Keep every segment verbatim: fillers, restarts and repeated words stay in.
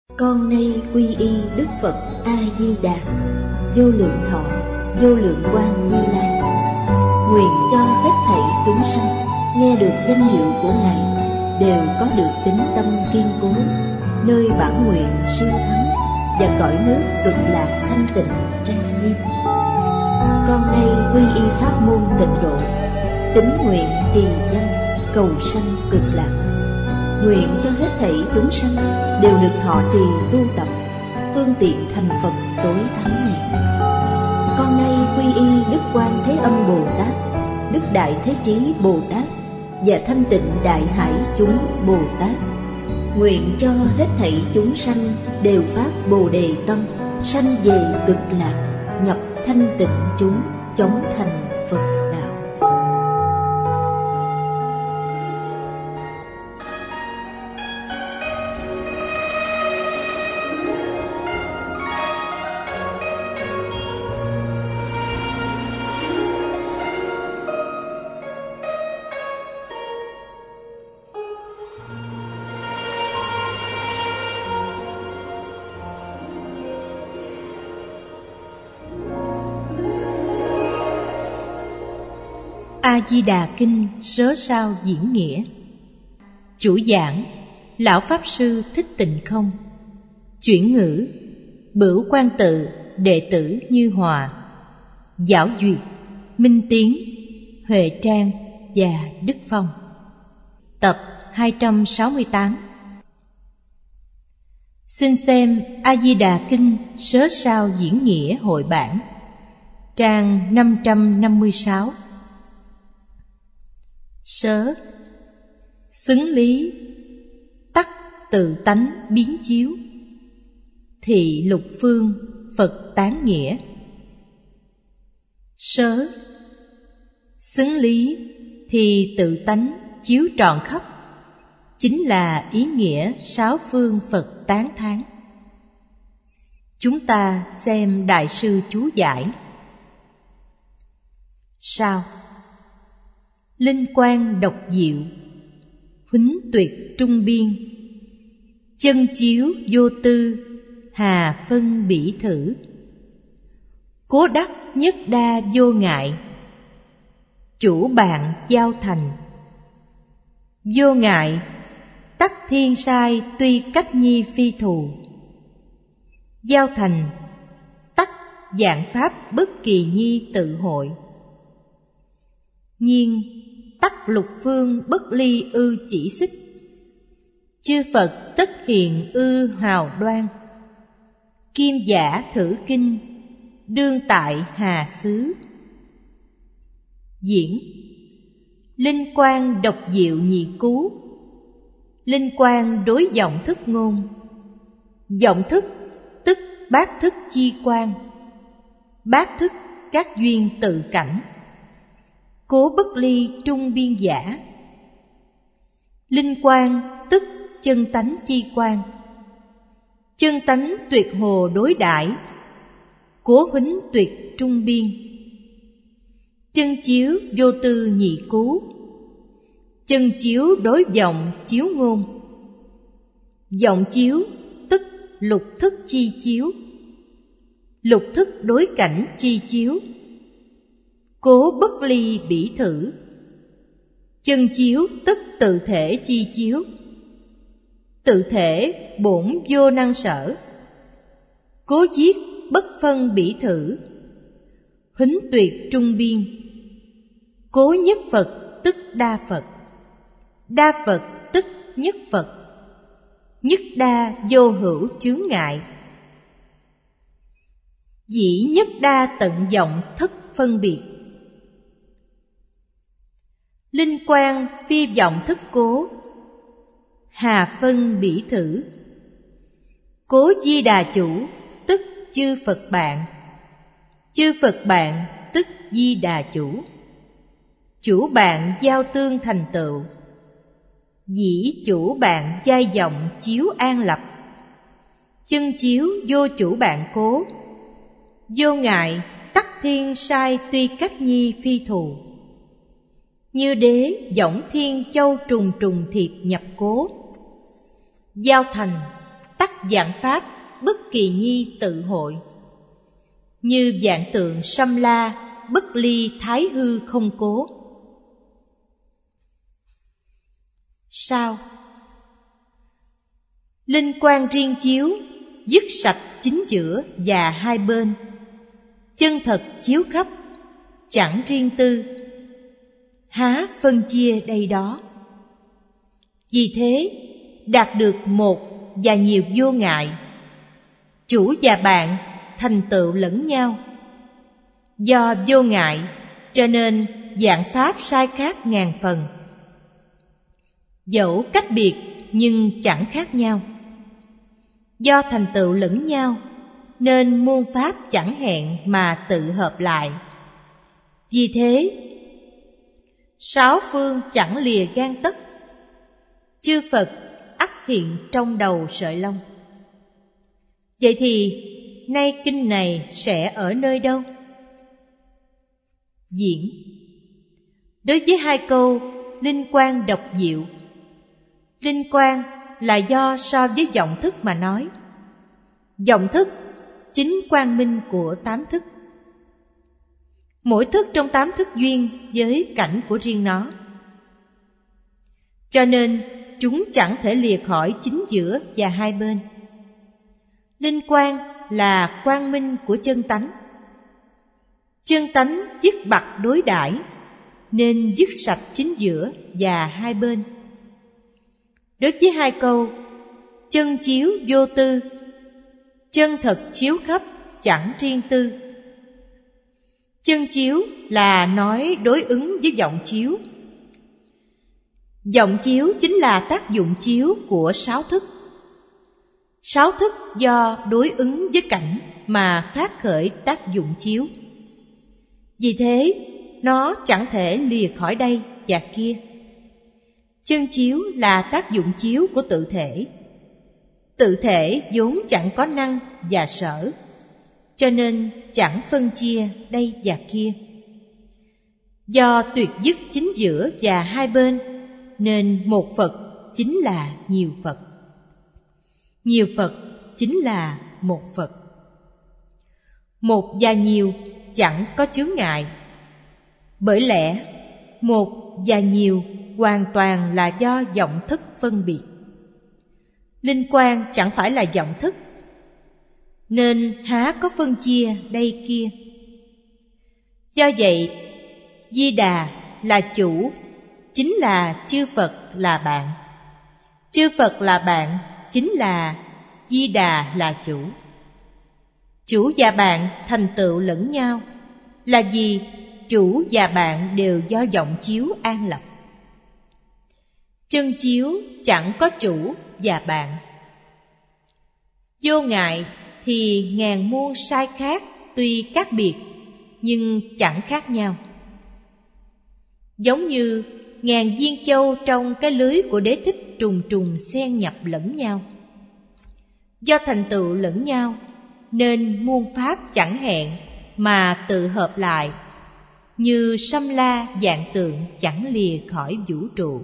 Con nay quy y Đức Phật A Di Đà, vô lượng thọ, vô lượng quang Như Lai. Nguyện cho hết thảy chúng sanh nghe được danh hiệu của Ngài đều có được tín tâm kiên cố, nơi bản nguyện siêu thắng và cõi nước cực lạc thanh tịnh trang nghiêm. Con nay quy y pháp môn tịnh độ, tín nguyện trì danh cầu sanh cực lạc. Nguyện cho hết thảy chúng sanh đều được thọ trì tu tập phương tiện thành Phật tối thắng này. Con nay quy y Đức Quan Thế Âm Bồ Tát, Đức Đại Thế Chí Bồ Tát và Thanh Tịnh Đại Hải chúng Bồ Tát. Nguyện cho hết thảy chúng sanh đều phát Bồ Đề tâm, sanh về cực lạc, nhập thanh tịnh chúng, chóng thành Phật đạo. A Di Đà Kinh Sớ Sao Diễn Nghĩa. Chủ giảng Lão Pháp Sư Thích Tịnh Không. Chuyển ngữ Bửu Quan Tự đệ tử Như Hòa. Giảo duyệt Minh Tiến, Huệ Trang và Đức Phong. Tập hai trăm sáu mươi tám. Xin xem A Di Đà Kinh Sớ Sao Diễn Nghĩa hội bản, trang năm trăm năm mươi sáu. Sớ xứng lý, tắc tự tánh biến chiếu, thị lục phương Phật tán nghĩa. Sớ xứng lý thì tự tánh chiếu trọn khắp, chính là ý nghĩa sáu phương Phật tán thán. Chúng ta xem Đại sư chú giải. Sao? Linh quang độc diệu, huýnh tuyệt trung biên, chân chiếu vô tư, hà phân bỉ thử. Cố đắc nhất đa vô ngại, chủ bạn giao thành. Vô ngại, tắc thiên sai tuy cách nhi phi thù. Giao thành, tắc dạng pháp bất kỳ nhi tự hội. Nhiên, tắc lục phương bất ly ư chỉ xích. Chư Phật tất hiện ư hào đoan. Kim giả thử kinh, đương tại hà xứ. Diễn linh quang độc diệu nhị cú. Linh quang đối vọng thức ngôn. Vọng thức tức bát thức chi quan, bát thức các duyên tự cảnh. Cố bất ly trung biên giả. Linh quang tức chân tánh chi quan, chân tánh tuyệt hồ đối đãi. Cố huýnh tuyệt trung biên. Chân chiếu vô tư nhị cú, chân chiếu đối vọng chiếu ngôn. Vọng chiếu tức lục thức chi chiếu, lục thức đối cảnh chi chiếu. Cố bất ly bỉ thử. Chân chiếu tức tự thể chi chiếu, tự thể bổn vô năng sở. Cố giết bất phân bỉ thử, huýnh tuyệt trung biên. Cố nhất Phật tức đa Phật, đa Phật tức nhất Phật. Nhất đa vô hữu chướng ngại, dĩ nhất đa tận vọng thất phân biệt. Linh quang phi vọng thức cố, hà phân bỉ thử. Cố Di Đà chủ tức chư Phật bạn, chư Phật bạn tức Di Đà chủ. Chủ bạn giao tương thành tựu, dĩ chủ bạn giai vọng chiếu an lập. Chân chiếu vô chủ bạn cố, vô ngại tắc thiên sai tuy cách nhi phi thù. Như đế võng thiên châu trùng trùng thiệp nhập cố. Giao thành tắc vạn pháp bất kỳ nhi tự hội. Như vạn tượng sâm la, bất ly thái hư không cố. Sao? Linh quang riêng chiếu, dứt sạch chính giữa và hai bên. Chân thật chiếu khắp, chẳng riêng tư, há phân chia đây đó. Vì thế, đạt được một và nhiều vô ngại. Chủ và bạn thành tựu lẫn nhau. Do vô ngại, cho nên vạn pháp sai khác ngàn phần. Dẫu cách biệt nhưng chẳng khác nhau. Do thành tựu lẫn nhau, nên muôn pháp chẳng hẹn mà tự hợp lại. Vì thế, sáu phương chẳng lìa gan tấc, chư Phật ắt hiện trong đầu sợi lông. Vậy thì, nay kinh này sẽ ở nơi đâu? Diễn. Đối với hai câu linh quang độc diệu, linh quang là do so với vọng thức mà nói. Vọng thức chính quang minh của tám thức. Mỗi thức trong tám thức duyên với cảnh của riêng nó. Cho nên chúng chẳng thể lìa khỏi chính giữa và hai bên. Linh quang là quang minh của chân tánh. Chân tánh dứt bặt đối đãi, nên dứt sạch chính giữa và hai bên. Đối với hai câu chân chiếu vô tư, chân thật chiếu khắp chẳng riêng tư. Chân chiếu là nói đối ứng với vọng chiếu. Vọng chiếu chính là tác dụng chiếu của sáu thức. Sáu thức do đối ứng với cảnh mà phát khởi tác dụng chiếu. Vì thế, nó chẳng thể lìa khỏi đây và kia. Chân chiếu là tác dụng chiếu của tự thể. Tự thể vốn chẳng có năng và sở, cho nên chẳng phân chia đây và kia. Do tuyệt dứt chính giữa và hai bên, nên một Phật chính là nhiều Phật. Nhiều Phật chính là một Phật. Một và nhiều chẳng có chướng ngại. Bởi lẽ một và nhiều hoàn toàn là do vọng thức phân biệt. Linh quang chẳng phải là vọng thức, nên há có phân chia đây kia. Do vậy, Di Đà là chủ, chính là chư Phật là bạn. Chư Phật là bạn, chính là Di Đà là chủ. Chủ và bạn thành tựu lẫn nhau, là vì chủ và bạn đều do vọng chiếu an lập. Chân chiếu chẳng có chủ và bạn. Vô ngại thì ngàn muôn sai khác, tuy khác biệt nhưng chẳng khác nhau. Giống như ngàn viên châu trong cái lưới của Đế Thích trùng trùng xen nhập lẫn nhau. Do thành tựu lẫn nhau, nên muôn pháp chẳng hẹn mà tự hợp lại, như sâm la vạn tượng chẳng lìa khỏi vũ trụ.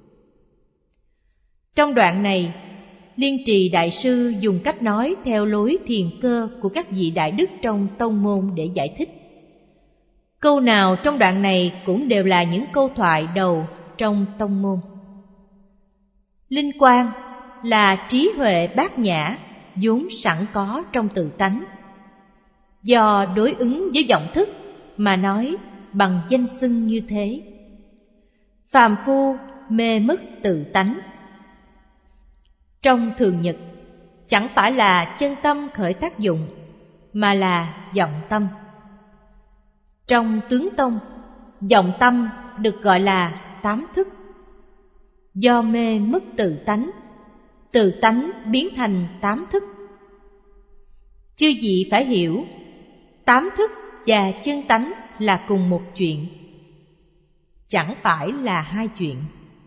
Trong đoạn này, Liên Trì Đại Sư dùng cách nói theo lối thiền cơ của các vị đại đức trong tông môn để giải thích. Câu nào trong đoạn này cũng đều là những câu thoại đầu trong tông môn. Linh quang là trí huệ bát nhã vốn sẵn có trong tự tánh. Do đối ứng với vọng thức mà nói bằng danh xưng như thế. Phàm phu mê mất tự tánh. Trong thường nhật, chẳng phải là chân tâm khởi tác dụng, mà là vọng tâm. Trong tướng tông, vọng tâm được gọi là tám thức. Do mê mất tự tánh, tự tánh biến thành tám thức. Chư vị phải hiểu, tám thức và chân tánh là cùng một chuyện, chẳng phải là hai chuyện.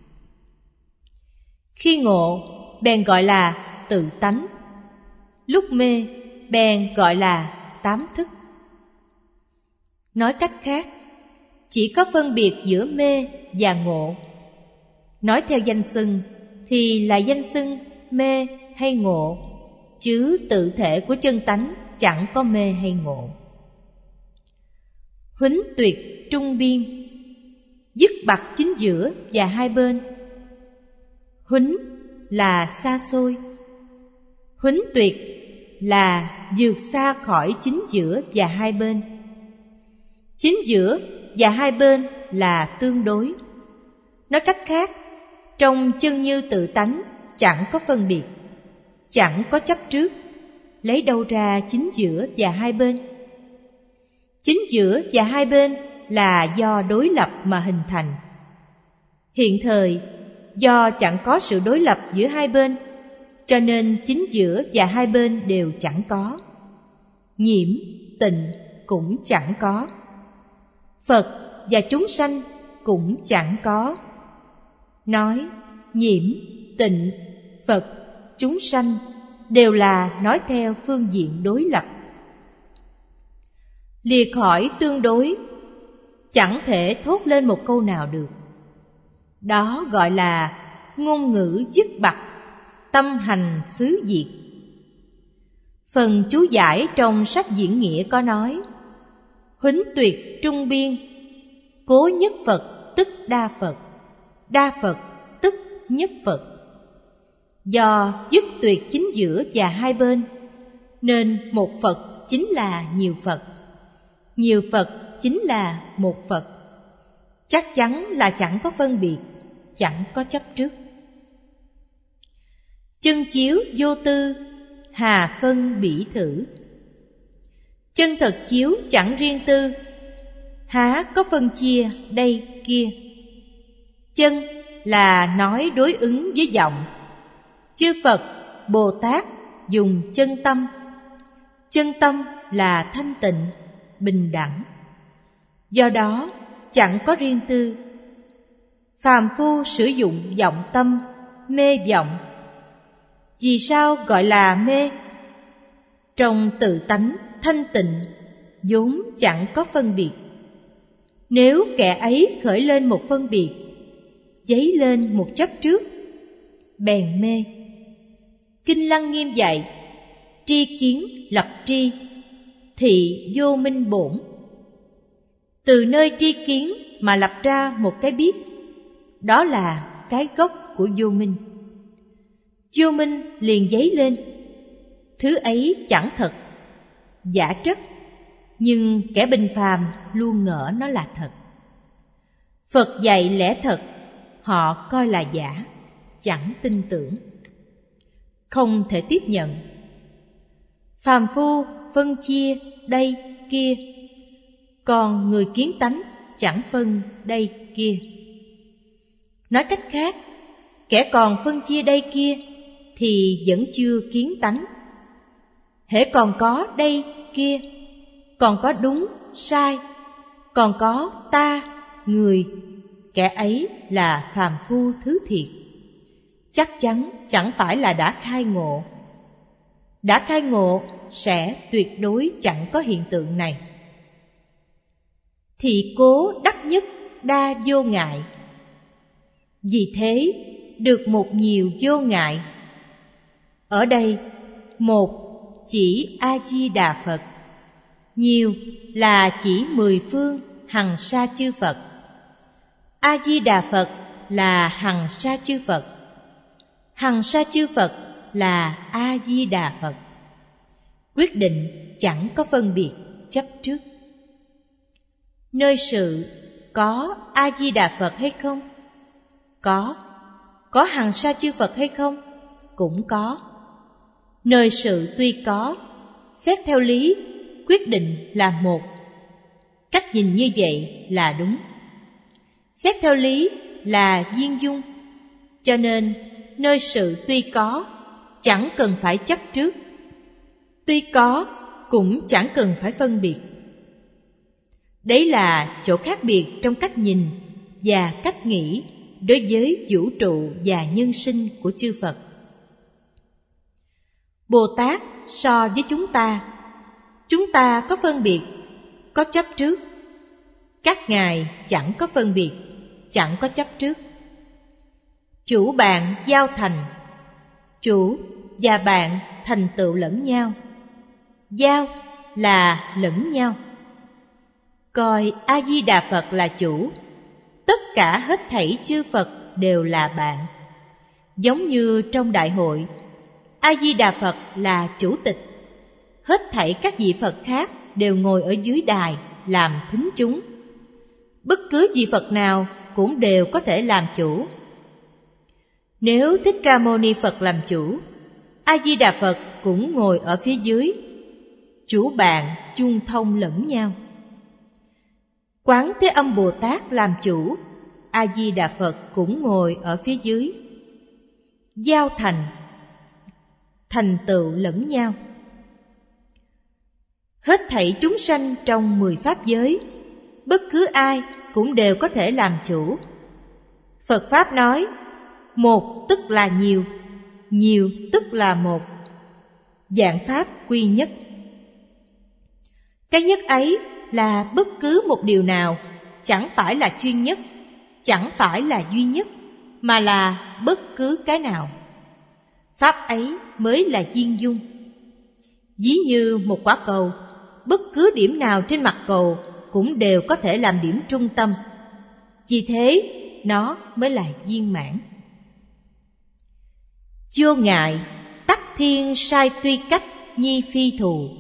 Khi ngộ, bèn gọi là tự tánh. Lúc mê, bèn gọi là tám thức. Nói cách khác, chỉ có phân biệt giữa mê và ngộ. Nói theo danh xưng thì là danh xưng mê hay ngộ chứ tự thể của chân tánh chẳng có mê hay ngộ. Huánh tuyệt trung biên, dứt bặt chính giữa và hai bên. Huánh là xa xôi, huánh tuyệt là vượt xa khỏi chính giữa và hai bên. Chính giữa và hai bên là tương đối. Nói cách khác, trong chân như tự tánh chẳng có phân biệt, chẳng có chấp trước. Lấy đâu ra chính giữa và hai bên? Chính giữa và hai bên là do đối lập mà hình thành. Hiện thời, do chẳng có sự đối lập giữa hai bên, cho nên chính giữa và hai bên đều chẳng có. Nhiễm, tịnh cũng chẳng có. Phật và chúng sanh cũng chẳng có. Nói nhiễm, tịnh, Phật, chúng sanh đều là nói theo phương diện đối lập. Lìa khỏi tương đối, chẳng thể thốt lên một câu nào được. Đó gọi là ngôn ngữ dứt bặt, tâm hành xứ diệt. Phần chú giải trong sách diễn nghĩa có nói: huánh tuyệt trung biên, cố nhất Phật tức đa Phật, đa Phật tức nhất Phật. Do dứt tuyệt chính giữa và hai bên, nên một Phật chính là nhiều Phật, nhiều Phật chính là một Phật. Chắc chắn là chẳng có phân biệt, chẳng có chấp trước. Chân chiếu vô tư, hà phân bỉ thử. Chân thật chiếu chẳng riêng tư, há có phân chia đây kia. Chân là nói đối ứng với vọng. Chư Phật, Bồ Tát dùng chân tâm. Chân tâm là thanh tịnh, bình đẳng. Do đó chẳng có riêng tư. Phàm phu sử dụng vọng tâm, mê vọng. Vì sao gọi là mê? Trong tự tánh thanh tịnh vốn chẳng có phân biệt. Nếu kẻ ấy khởi lên một phân biệt, dấy lên một chấp trước, bèn mê. Kinh Lăng Nghiêm dạy: tri kiến lập tri, thị vô minh bổn. Từ nơi tri kiến mà lập ra một cái biết, đó là cái gốc của vô minh. Vô minh liền dấy lên. Thứ ấy chẳng thật, giả trất, nhưng kẻ bình phàm luôn ngỡ nó là thật. Phật dạy lẽ thật, họ coi là giả, chẳng tin tưởng, không thể tiếp nhận. Phàm phu phân chia đây kia, còn người kiến tánh chẳng phân đây kia. Nói cách khác, kẻ còn phân chia đây kia thì vẫn chưa kiến tánh. Hễ còn có đây kia, còn có đúng sai, còn có ta người, kẻ ấy là phàm phu thứ thiệt, chắc chắn chẳng phải là đã khai ngộ. Đã khai ngộ sẽ tuyệt đối chẳng có hiện tượng này. Thị cố đắc nhất đa vô ngại. Vì thế được một nhiều vô ngại. Ở đây một chỉ A-di-đà Phật, nhiều là chỉ mười phương hằng sa chư Phật. A-di-đà Phật là hằng sa chư Phật, hằng sa chư Phật là A-di-đà Phật. Quyết định chẳng có phân biệt chấp trước. Nơi sự có A-di-đà Phật hay không? Có. Có hằng sa chư Phật hay không? Cũng có. Nơi sự tuy có, xét theo lý, quyết định là một. Cách nhìn như vậy là đúng. Xét theo lý là viên dung, cho nên nơi sự tuy có, chẳng cần phải chấp trước. Tuy có, cũng chẳng cần phải phân biệt. Đấy là chỗ khác biệt trong cách nhìn và cách nghĩ đối với vũ trụ và nhân sinh của chư Phật. Bồ Tát so với chúng ta, chúng ta có phân biệt, có chấp trước. Các ngài chẳng có phân biệt, chẳng có chấp trước. Chủ bạn giao thành, chủ và bạn thành tựu lẫn nhau. Giao là lẫn nhau. Coi A-di-đà Phật là chủ, tất cả hết thảy chư Phật đều là bạn. Giống như trong đại hội, A-di-đà Phật là chủ tịch, hết thảy các vị Phật khác đều ngồi ở dưới đài làm thính chúng. Bất cứ vị Phật nào cũng đều có thể làm chủ. Nếu Thích Ca Mâu Ni Phật làm chủ, A-di-đà Phật cũng ngồi ở phía dưới, chủ bạn chung thông lẫn nhau. Quán Thế Âm Bồ Tát làm chủ, A-di-đà Phật cũng ngồi ở phía dưới. Giao thành, thành tựu lẫn nhau. Hết thảy chúng sanh trong mười pháp giới, bất cứ ai cũng đều có thể làm chủ. Phật Pháp nói, một tức là nhiều, nhiều tức là một. Vạn Pháp quy nhất. Cái nhất ấy là bất cứ một điều nào chẳng phải là chuyên nhất, chẳng phải là duy nhất, mà là bất cứ cái nào. Pháp ấy mới là viên dung. Ví như một quả cầu, bất cứ điểm nào trên mặt cầu cũng đều có thể làm điểm trung tâm. Vì thế, nó mới là viên mãn. Vô ngại, tắc thiên sai tuy cách nhi phi thù.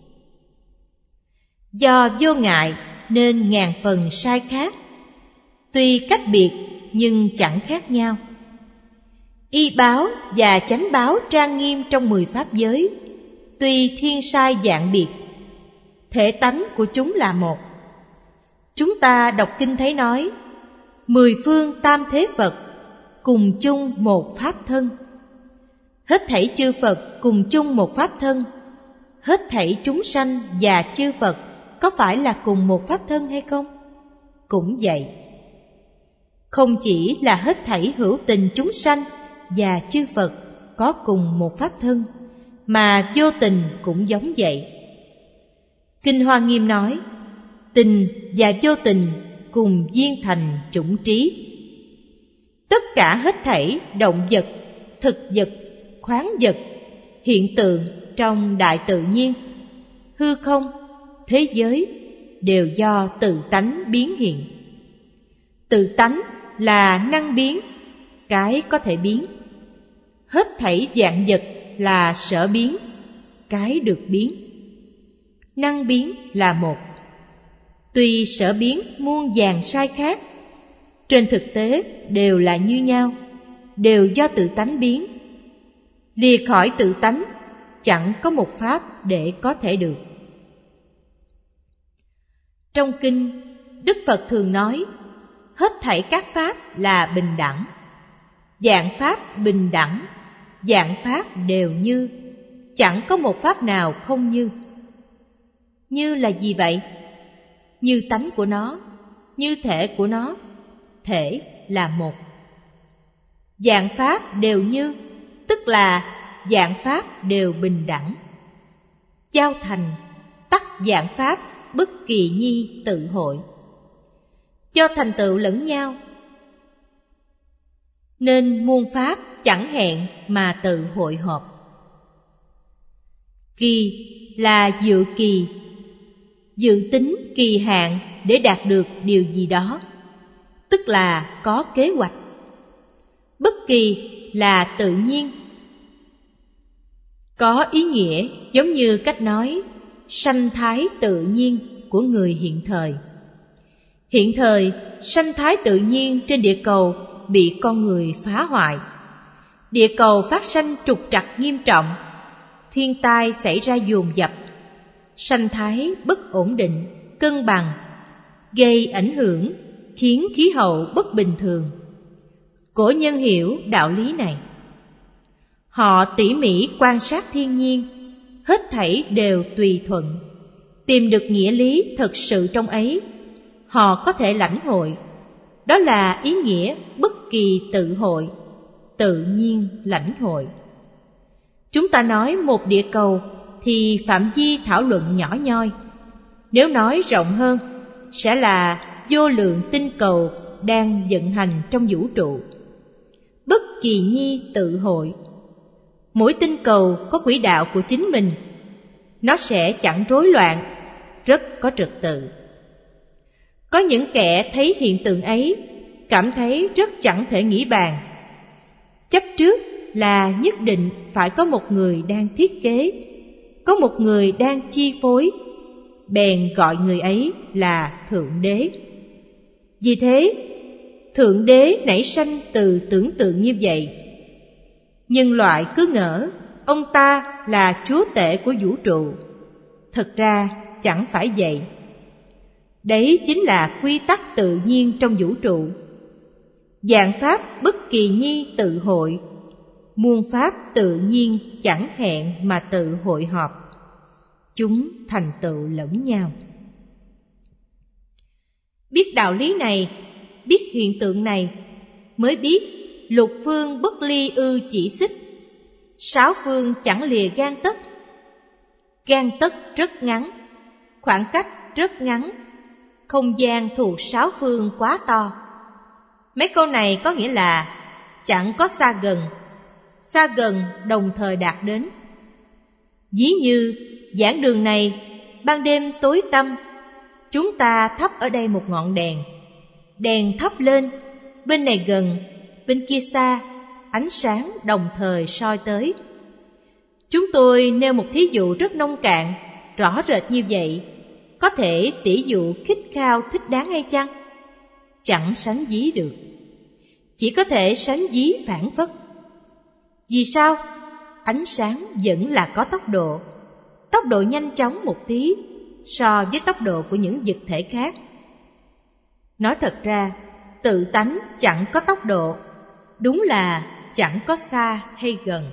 Do vô ngại nên ngàn phần sai khác, tuy cách biệt nhưng chẳng khác nhau. Y báo và chánh báo trang nghiêm trong mười pháp giới, tuy thiên sai dạng biệt, thể tánh của chúng là một. Chúng ta đọc kinh thấy nói, mười phương tam thế Phật cùng chung một pháp thân. Hết thảy chư Phật cùng chung một pháp thân. Hết thảy chúng sanh và chư Phật có phải là cùng một pháp thân hay không? Cũng vậy. Không chỉ là hết thảy hữu tình chúng sanh và chư Phật có cùng một pháp thân, mà vô tình cũng giống vậy. Kinh Hoa Nghiêm nói, tình và vô tình cùng viên thành chủng trí. Tất cả hết thảy động vật, thực vật, khoáng vật, hiện tượng trong đại tự nhiên, hư không, thế giới đều do tự tánh biến hiện. Tự tánh là năng biến, cái có thể biến. Hết thảy vạn vật là sở biến, cái được biến. Năng biến là một. Tuy sở biến muôn vàn sai khác, trên thực tế đều là như nhau, đều do tự tánh biến. Lìa khỏi tự tánh, chẳng có một pháp để có thể được. Trong kinh, Đức Phật thường nói, hết thảy các pháp là bình đẳng. Vạn pháp bình đẳng, vạn pháp đều như, chẳng có một pháp nào không như. Như là gì vậy? Như tánh của nó, như thể của nó, thể là một. Vạn pháp đều như, tức là vạn pháp đều bình đẳng. Giao thành, tắc vạn pháp bất kỳ nhi tự hội. Do thành tựu lẫn nhau nên muôn pháp chẳng hẹn mà tự hội họp. Kỳ là dự kỳ, dự tính kỳ hạn để đạt được điều gì đó, tức là có kế hoạch. Bất kỳ là tự nhiên, có ý nghĩa giống như cách nói sanh thái tự nhiên của người hiện thời. Hiện thời, sanh thái tự nhiên trên địa cầu bị con người phá hoại. Địa cầu phát sanh trục trặc nghiêm trọng, thiên tai xảy ra dồn dập, sanh thái bất ổn định, cân bằng, gây ảnh hưởng, khiến khí hậu bất bình thường. Cổ nhân hiểu đạo lý này. Họ tỉ mỉ quan sát thiên nhiên, hết thảy đều tùy thuận, tìm được nghĩa lý thực sự trong ấy, họ có thể lãnh hội. Đó là ý nghĩa bất kỳ tự hội, tự nhiên lãnh hội. Chúng ta nói một địa cầu thì phạm vi thảo luận nhỏ nhoi. Nếu nói rộng hơn, sẽ là vô lượng tinh cầu đang vận hành trong vũ trụ. Bất kỳ nhi tự hội. Mỗi tinh cầu có quỹ đạo của chính mình. Nó sẽ chẳng rối loạn, rất có trật tự. Có những kẻ thấy hiện tượng ấy, cảm thấy rất chẳng thể nghĩ bàn. Chấp trước là nhất định phải có một người đang thiết kế, có một người đang chi phối, bèn gọi người ấy là Thượng Đế. Vì thế, Thượng Đế nảy sanh từ tưởng tượng như vậy. Nhân loại cứ ngỡ ông ta là chúa tể của vũ trụ. Thật ra chẳng phải vậy. Đấy chính là quy tắc tự nhiên trong vũ trụ. Vạn pháp bất kỳ nhi tự hội, muôn pháp tự nhiên chẳng hẹn mà tự hội họp. Chúng thành tựu lẫn nhau. Biết đạo lý này, biết hiện tượng này, mới biết lục phương bất ly ư chỉ xích, sáu phương chẳng lìa gang tấc. Gang tấc rất ngắn, khoảng cách rất ngắn, không gian thuộc sáu phương quá to. Mấy câu này có nghĩa là chẳng có xa gần, xa gần đồng thời đạt đến. Ví như giảng đường này ban đêm tối tăm, chúng ta thắp ở đây một ngọn đèn. Đèn thắp lên, bên này gần, bên kia xa, ánh sáng đồng thời soi tới. Chúng tôi nêu một thí dụ rất nông cạn, rõ rệt như vậy, có thể tỉ dụ khích khao thích đáng hay chăng? Chẳng sánh ví được. Chỉ có thể sánh ví phản phất. Vì sao? Ánh sáng vẫn là có tốc độ, tốc độ nhanh chóng một tí so với tốc độ của những vật thể khác. Nói thật ra, tự tánh chẳng có tốc độ, đúng là chẳng có xa hay gần.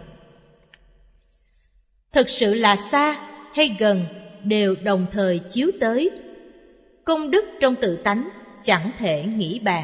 Thực sự là xa hay gần đều đồng thời chiếu tới. Công đức trong tự tánh chẳng thể nghĩ bàn.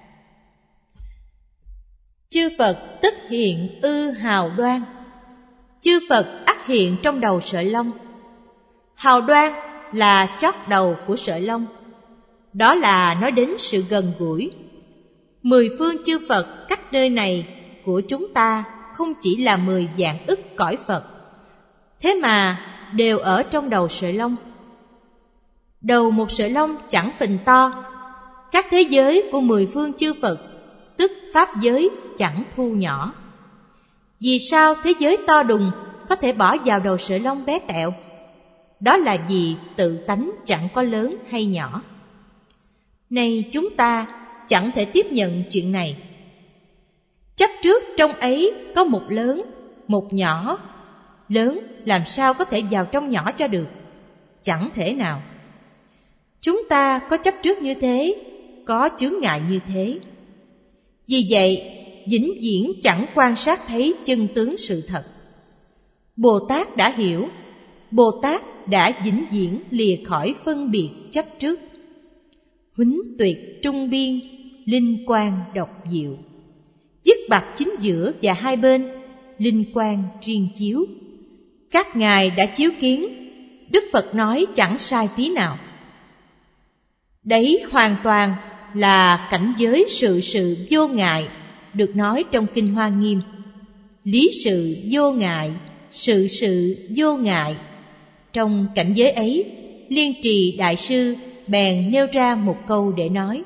Chư Phật tức hiện ư hào đoan. Chư Phật ắt hiện trong đầu sợi lông. Hào đoan là chót đầu của sợi lông. Đó là nói đến sự gần gũi. Mười phương chư Phật cách nơi này của chúng ta không chỉ là mười vạn ức cõi Phật, thế mà đều ở trong đầu sợi lông. Đầu một sợi lông chẳng phình to. Các thế giới của mười phương chư Phật, tức pháp giới, chẳng thu nhỏ. Vì sao thế giới to đùng có thể bỏ vào đầu sợi lông bé tẹo? Đó là vì tự tánh chẳng có lớn hay nhỏ. Này chúng ta chẳng thể tiếp nhận chuyện này. Chấp trước trong ấy có một lớn, một nhỏ. Lớn làm sao có thể vào trong nhỏ cho được? Chẳng thể nào. Chúng ta có chấp trước như thế, có chướng ngại như thế. Vì vậy, vĩnh viễn chẳng quan sát thấy chân tướng sự thật. Bồ Tát đã hiểu, Bồ Tát đã vĩnh viễn lìa khỏi phân biệt chấp trước. Huánh tuyệt trung biên, linh quang độc diệu. Dứt bạc chính giữa và hai bên, linh quang riêng chiếu. Các ngài đã chiếu kiến, Đức Phật nói chẳng sai tí nào. Đấy hoàn toàn là cảnh giới sự sự vô ngại, được nói trong Kinh Hoa Nghiêm. Lý sự vô ngại, sự sự vô ngại. Trong cảnh giới ấy, Liên Trì Đại Sư bèn nêu ra một câu để nói.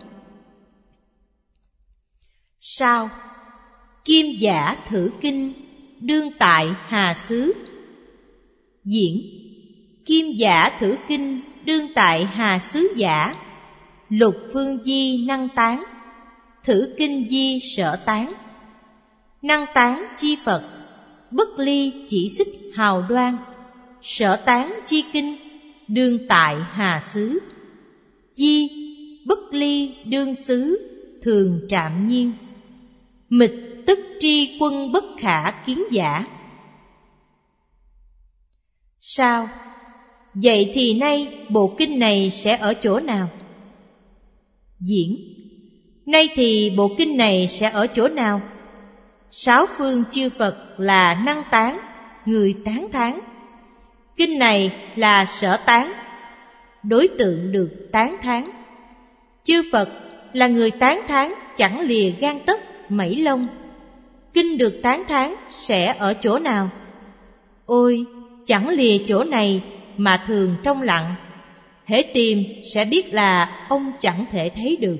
Sao? Kim giả thử kinh, đương tại hà xứ. Diễn. Kim giả thử kinh, đương tại hà xứ giả. Lục phương di năng tán, thử kinh di sở tán. Năng tán chi Phật, bất ly chỉ xích hào đoan. Sở tán chi kinh, đương tại hà xứ. Di, bất ly đương xứ, thường trạm nhiên. Mịch tức tri quân bất khả kiến giả. Sao? Vậy thì nay bộ kinh này sẽ ở chỗ nào? Diễn. Nay thì bộ kinh này sẽ ở chỗ nào? Sáu phương chư Phật là năng tán, người tán thán. Kinh này là sở tán, đối tượng được tán thán. Chư Phật là người tán thán chẳng lìa gan tấc mảy lông. kinh được tán thán sẽ ở chỗ nào? Ôi, chẳng lìa chỗ này mà thường trong lặng, hễ tìm sẽ biết là ông chẳng thể thấy được.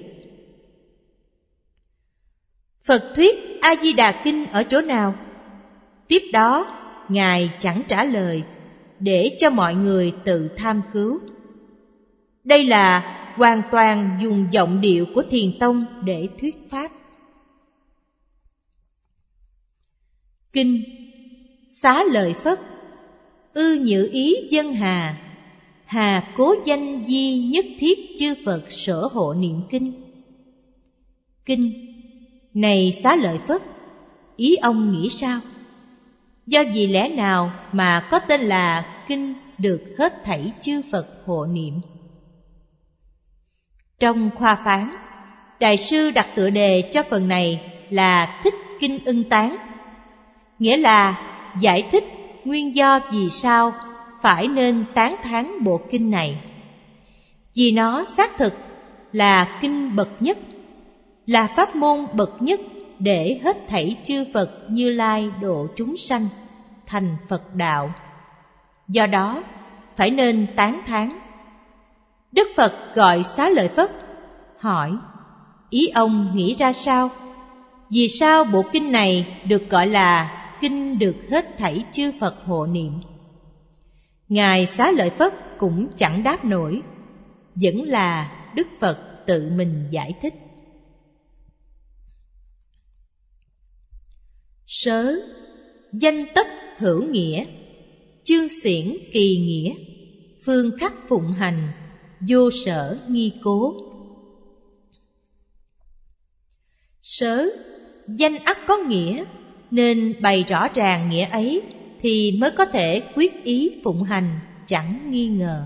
Phật thuyết A-di-đà kinh ở chỗ nào? Tiếp đó, Ngài chẳng trả lời, để cho mọi người tự tham cứu. Đây là hoàn toàn dùng giọng điệu của Thiền Tông để thuyết pháp. Kinh Xá Lợi Phất. Ư nhữ ý dân hà, hà cố danh di nhất thiết chư Phật sở hộ niệm kinh. Kinh này Xá Lợi Phất, ý ông nghĩ sao? Do vì lẽ nào mà có tên là kinh được hết thảy chư Phật hộ niệm? Trong khoa phán, Đại sư đặt tựa đề cho phần này là Thích Kinh Ưng Tán, nghĩa là giải thích nguyên do vì sao phải nên tán thán bộ kinh này. Vì nó xác thực là kinh bậc nhất, là pháp môn bậc nhất để hết thảy chư Phật Như Lai độ chúng sanh thành Phật đạo. Do đó phải nên tán thán. Đức Phật gọi Xá Lợi Phất, hỏi ý ông nghĩ ra sao? Vì sao bộ kinh này được gọi là kinh được hết thảy chư Phật hộ niệm? Ngài Xá Lợi Phất cũng chẳng đáp nổi, vẫn là Đức Phật tự mình giải thích. Sớ danh tất hữu nghĩa, chương xiển kỳ nghĩa, phương khắc phụng hành, vô sở nghi cố. Sớ danh ắt có nghĩa, nên bày rõ ràng nghĩa ấy thì mới có thể quyết ý phụng hành, chẳng nghi ngờ.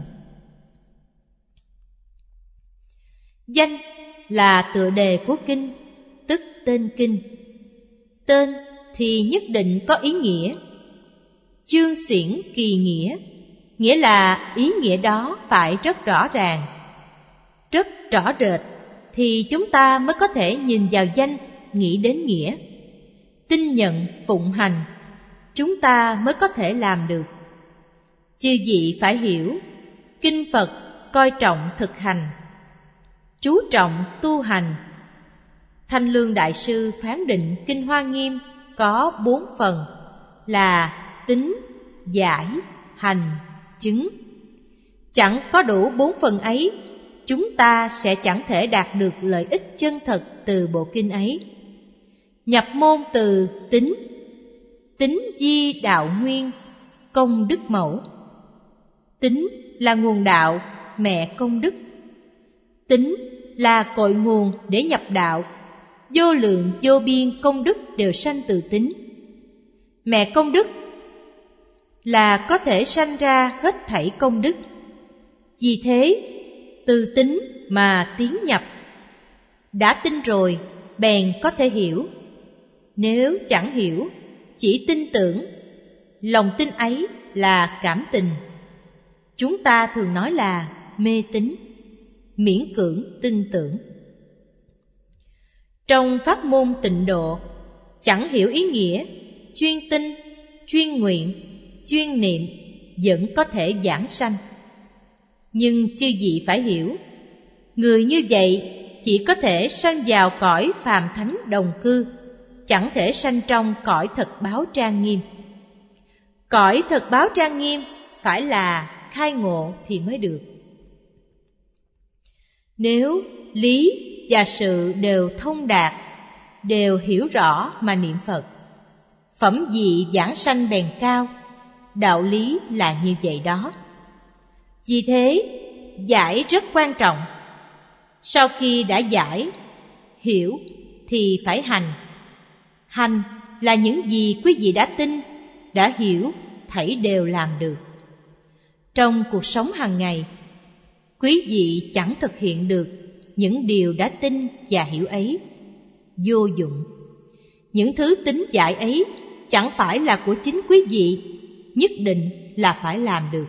Danh là tựa đề của kinh, tức tên kinh. Tên thì nhất định có ý nghĩa. Chương xiển kỳ nghĩa, nghĩa là ý nghĩa đó phải rất rõ ràng, rất rõ rệt, thì chúng ta mới có thể nhìn vào danh, nghĩ đến nghĩa. Tin nhận, phụng hành, chúng ta mới có thể làm được. Chư vị phải hiểu, kinh Phật coi trọng thực hành, chú trọng tu hành. Thanh Lương Đại Sư phán định Kinh Hoa Nghiêm có bốn phần là tín, giải, hành, chứng. Chẳng có đủ bốn phần ấy, chúng ta sẽ chẳng thể đạt được lợi ích chân thật từ bộ kinh ấy. Nhập môn từ tín, tín di đạo nguyên, công đức mẫu. Tín là nguồn đạo, mẹ công đức. Tín là cội nguồn để nhập đạo, vô lượng vô biên công đức đều sanh từ tín. Mẹ công đức là có thể sanh ra hết thảy công đức. Vì thế, từ tín mà tiến nhập. Đã tin rồi, bèn có thể hiểu. Nếu chẳng hiểu, chỉ tin tưởng, lòng tin ấy là cảm tình. Chúng ta thường nói là mê tín, miễn cưỡng tin tưởng. Trong pháp môn tịnh độ, chẳng hiểu ý nghĩa, chuyên tin, chuyên nguyện, chuyên niệm vẫn có thể giảng sanh. Nhưng chư vị phải hiểu, người như vậy chỉ có thể sanh vào cõi phàm thánh đồng cư, chẳng thể sanh trong cõi thật báo trang nghiêm. Cõi thật báo trang nghiêm phải là khai ngộ thì mới được. Nếu lý và sự đều thông đạt, đều hiểu rõ mà niệm Phật, phẩm vị giảng sanh bèn cao. Đạo lý là như vậy đó. Vì thế, giải rất quan trọng. Sau khi đã giải, hiểu thì phải hành. Hành là những gì quý vị đã tin, đã hiểu, thảy đều làm được. Trong cuộc sống hàng ngày, quý vị chẳng thực hiện được những điều đã tin và hiểu ấy, vô dụng. Những thứ tín giải ấy chẳng phải là của chính quý vị, nhất định là phải làm được.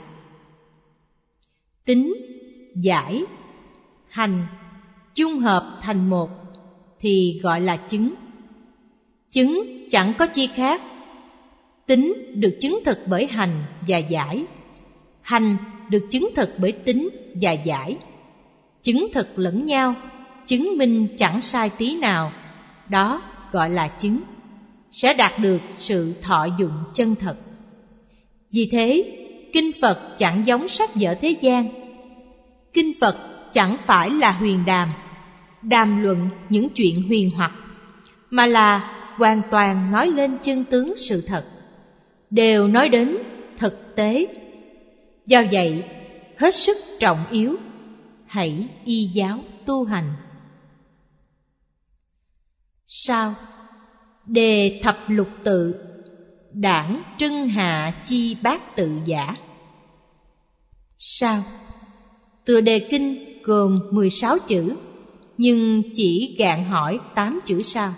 Tín, giải, hành chung hợp thành một thì gọi là chứng. Chứng chẳng có chi khác. Tính được chứng thực bởi hành và giải. Hành được chứng thực bởi tính và giải. Chứng thực lẫn nhau, chứng minh chẳng sai tí nào. Đó gọi là chứng. Sẽ đạt được sự thọ dụng chân thật. Vì thế, kinh Phật chẳng giống sách vở thế gian. Kinh Phật chẳng phải là huyền đàm, đàm luận những chuyện huyền hoặc, mà là hoàn toàn nói lên chân tướng sự thật, đều nói đến thực tế. Do vậy, hết sức trọng yếu, hãy y giáo tu hành. Sao? Đề thập lục tự, đảng trưng hạ chi bát tự giả. Sao? Tựa đề kinh gồm mười sáu chữ, nhưng chỉ gạn hỏi tám chữ sau.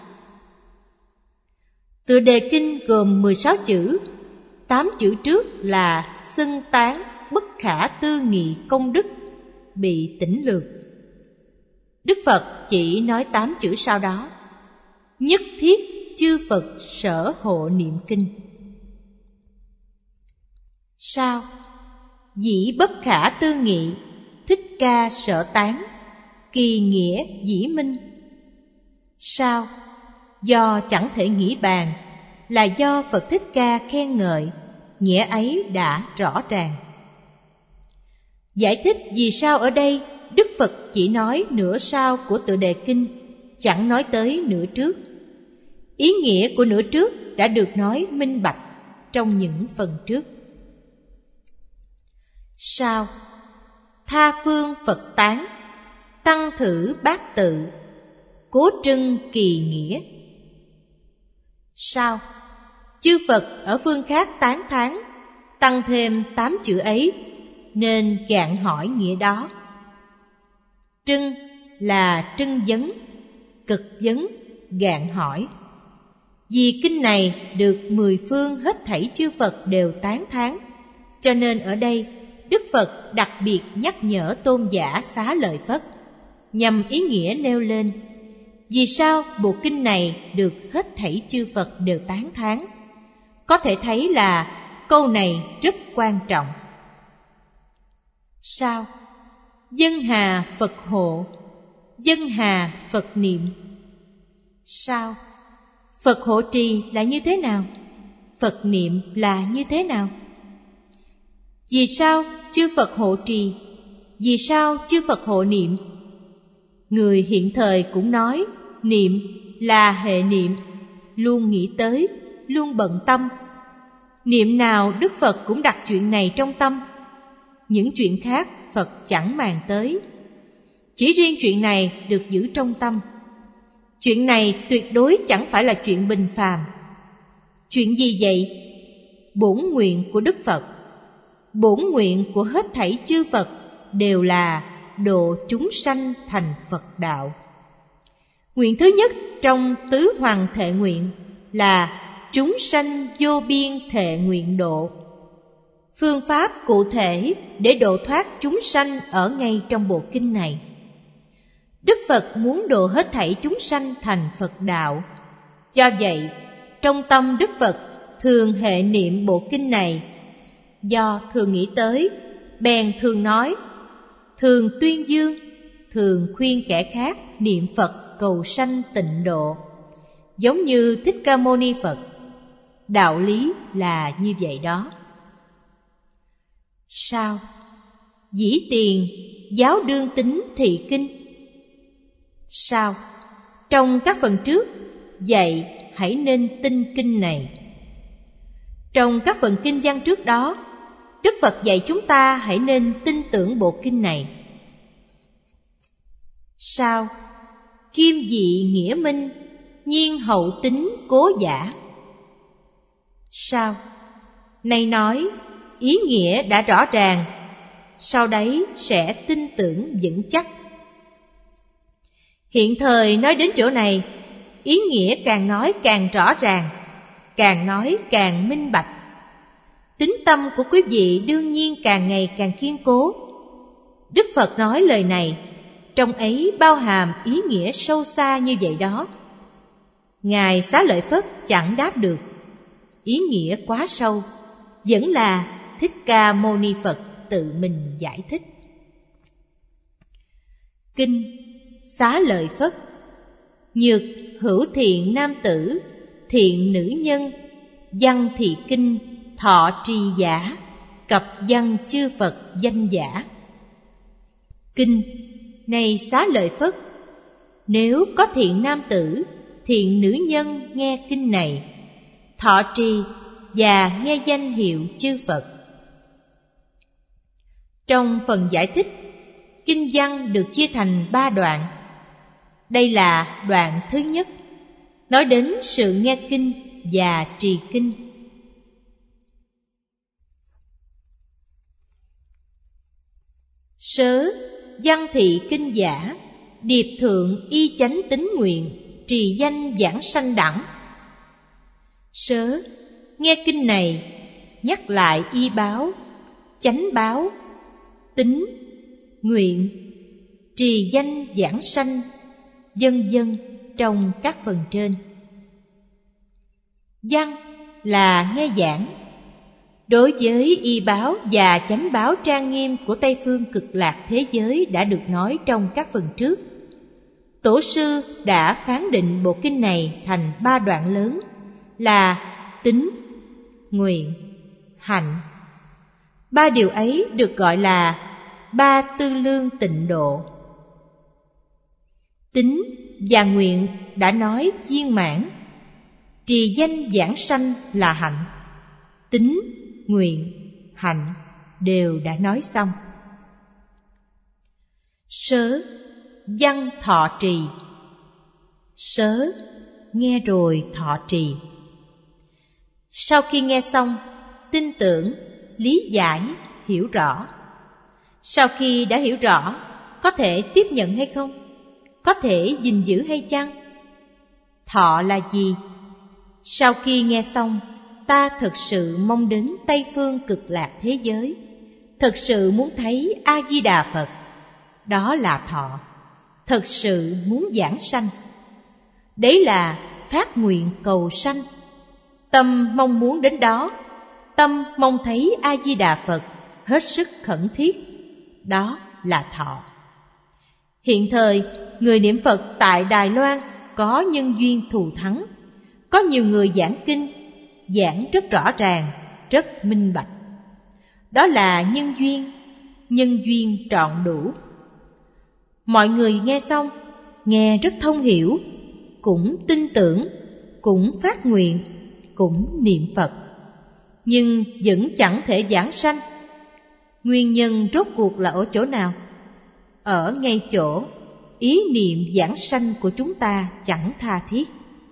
Tựa đề kinh gồm mười sáu chữ, tám chữ trước là xưng tán bất khả tư nghị công đức bị tỉnh lược. Đức Phật chỉ nói tám chữ sau đó: nhất thiết chư Phật sở hộ niệm kinh. Sao? Dĩ bất khả tư nghị, Thích Ca sở tán, kỳ nghĩa dĩ minh. Sao? Do chẳng thể nghĩ bàn, là do Phật Thích Ca khen ngợi, nghĩa ấy đã rõ ràng. Giải thích vì sao ở đây Đức Phật chỉ nói nửa sau của tựa đề kinh, chẳng nói tới nửa trước. Ý nghĩa của nửa trước đã được nói minh bạch trong những phần trước. Sao? Tha phương Phật tán, tăng thử bát tự, cố trưng kỳ nghĩa. Sao? Chư Phật ở phương khác tán thán, tăng thêm tám chữ ấy, nên gạn hỏi nghĩa đó. Trưng là trưng vấn, cực vấn, gạn hỏi. Vì kinh này được mười phương hết thảy chư Phật đều tán thán, cho nên ở đây Đức Phật đặc biệt nhắc nhở tôn giả Xá Lợi Phất, nhằm ý nghĩa nêu lên vì sao bộ kinh này được hết thảy chư Phật đều tán thán. Có thể thấy là câu này rất quan trọng. Sao? Dân hà Phật hộ, dân hà Phật niệm. Sao? Phật hộ trì là như thế nào? Phật niệm là như thế nào? Vì sao chư Phật hộ trì? Vì sao chư Phật hộ niệm? Người hiện thời cũng nói niệm là hệ niệm, luôn nghĩ tới, luôn bận tâm. Niệm nào Đức Phật cũng đặt chuyện này trong tâm. Những chuyện khác Phật chẳng màng tới. Chỉ riêng chuyện này được giữ trong tâm. Chuyện này tuyệt đối chẳng phải là chuyện bình phàm. Chuyện gì vậy? Bổn nguyện của Đức Phật, bổn nguyện của hết thảy chư Phật đều là độ chúng sanh thành Phật đạo. Nguyện thứ nhất trong tứ hoàng thệ nguyện là chúng sanh vô biên thệ nguyện độ. Phương pháp cụ thể để độ thoát chúng sanh ở ngay trong bộ kinh này. Đức Phật muốn độ hết thảy chúng sanh thành Phật đạo. Do vậy, trong tâm Đức Phật thường hệ niệm bộ kinh này. Do thường nghĩ tới, bèn thường nói, thường tuyên dương, thường khuyên kẻ khác niệm Phật cầu sanh tịnh độ. Giống như Thích Ca Mâu Ni Phật. Đạo lý là như vậy đó. Sao? Dĩ tiền giáo đương tính thị kinh. Sao? Trong các phần trước dạy hãy nên tin kinh này. Trong các phần kinh văn trước đó, Đức Phật dạy chúng ta hãy nên tin tưởng bộ kinh này. Sao? Kim dị nghĩa minh, nhiên hậu tính cố giả. Sao? Này nói, ý nghĩa đã rõ ràng, sau đấy sẽ tin tưởng vững chắc. Hiện thời nói đến chỗ này, ý nghĩa càng nói càng rõ ràng, càng nói càng minh bạch. Tín tâm của quý vị đương nhiên càng ngày càng kiên cố. Đức Phật nói lời này, trong ấy bao hàm ý nghĩa sâu xa như vậy đó. Ngài Xá Lợi Phất chẳng đáp được. Ý nghĩa quá sâu, vẫn là Thích Ca Mâu Ni Phật tự mình giải thích. Kinh Xá Lợi Phất: Nhược hữu thiện nam tử, thiện nữ nhân, văn thị kinh, thọ trì giả, cập văn chư Phật danh giả. Kinh: Này Xá Lợi Phất, nếu có thiện nam tử, thiện nữ nhân nghe kinh này, thọ trì và nghe danh hiệu chư Phật. Trong phần giải thích, kinh văn được chia thành ba đoạn. Đây là đoạn thứ nhất, nói đến sự nghe kinh và trì kinh. Sớ văn thị kinh giả, điệp thượng y chánh tín nguyện, trì danh giảng sanh đẳng. Sớ nghe kinh này, nhắc lại y báo, chánh báo, tín, nguyện, trì danh giảng sanh, vân vân trong các phần trên. Văn là nghe giảng. Đối với y báo và chánh báo trang nghiêm của Tây phương cực lạc thế giới đã được nói trong các phần trước, Tổ sư đã phán định bộ kinh này thành ba đoạn lớn là tín, nguyện, hạnh. Ba điều ấy được gọi là ba tư lương tịnh độ. Tín và nguyện đã nói viên mãn, trì danh giảng sanh là hạnh. Tín, nguyện, hạnh đều đã nói xong. Sớ văn thọ trì. Sớ nghe rồi thọ trì. Sau khi nghe xong, tin tưởng, lý giải, hiểu rõ. Sau khi đã hiểu rõ, có thể tiếp nhận hay không? Có thể gìn giữ hay chăng? Thọ là gì? Sau khi nghe xong, ta thực sự mong đến Tây phương cực lạc thế giới, thực sự muốn thấy A-di-đà Phật. Đó là thọ. Thực sự muốn giảng sanh. Đấy là phát nguyện cầu sanh. Tâm mong muốn đến đó, tâm mong thấy A-di-đà Phật hết sức khẩn thiết. Đó là thọ. Hiện thời, người niệm Phật tại Đài Loan có nhân duyên thù thắng. Có nhiều người giảng kinh, giảng rất rõ ràng, rất minh bạch. Đó là nhân duyên, nhân duyên trọn đủ. Mọi người nghe xong, nghe rất thông hiểu, cũng tin tưởng, cũng phát nguyện, cũng niệm Phật, nhưng vẫn chẳng thể giảng sanh. Nguyên nhân rốt cuộc là ở chỗ nào? Ở ngay chỗ ý niệm giảng sanh của chúng ta chẳng tha thiết.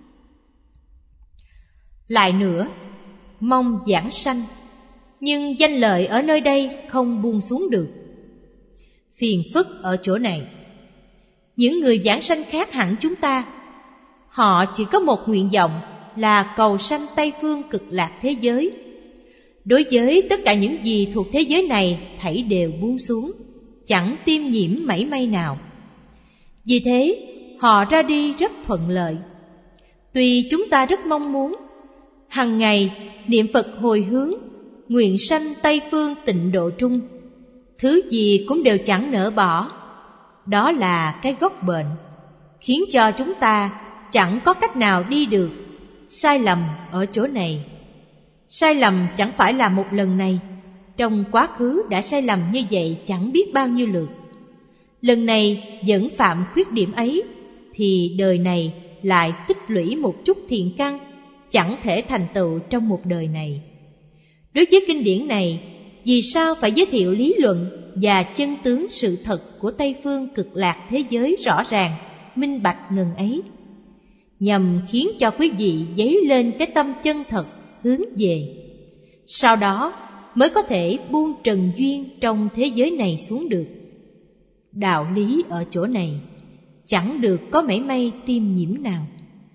Lại nữa, mong giảng sanh, nhưng danh lợi ở nơi đây không buông xuống được. Phiền phức ở chỗ này. Những người giảng sanh khác hẳn chúng ta, họ chỉ có một nguyện vọng là cầu sanh Tây phương cực lạc thế giới. Đối với tất cả những gì thuộc thế giới này, thảy đều buông xuống, chẳng tiêm nhiễm mảy may nào. Vì thế, họ ra đi rất thuận lợi. Tuy chúng ta rất mong muốn hằng ngày niệm Phật hồi hướng, nguyện sanh Tây phương tịnh độ trung, thứ gì cũng đều chẳng nỡ bỏ. Đó là cái gốc bệnh, khiến cho chúng ta chẳng có cách nào đi được. Sai lầm ở chỗ này. Sai lầm chẳng phải là một lần này. Trong quá khứ đã sai lầm như vậy chẳng biết bao nhiêu lượt. Lần này vẫn phạm khuyết điểm ấy, thì đời này lại tích lũy một chút thiện căn, chẳng thể thành tựu trong một đời này. Đối với kinh điển này, vì sao phải giới thiệu lý luận và chân tướng sự thật của Tây phương cực lạc thế giới rõ ràng, minh bạch ngần ấy? Nhằm khiến cho quý vị dấy lên cái tâm chân thật hướng về. Sau đó mới có thể buông trần duyên trong thế giới này xuống được. Đạo lý ở chỗ này chẳng được có mảy may tiêm nhiễm nào.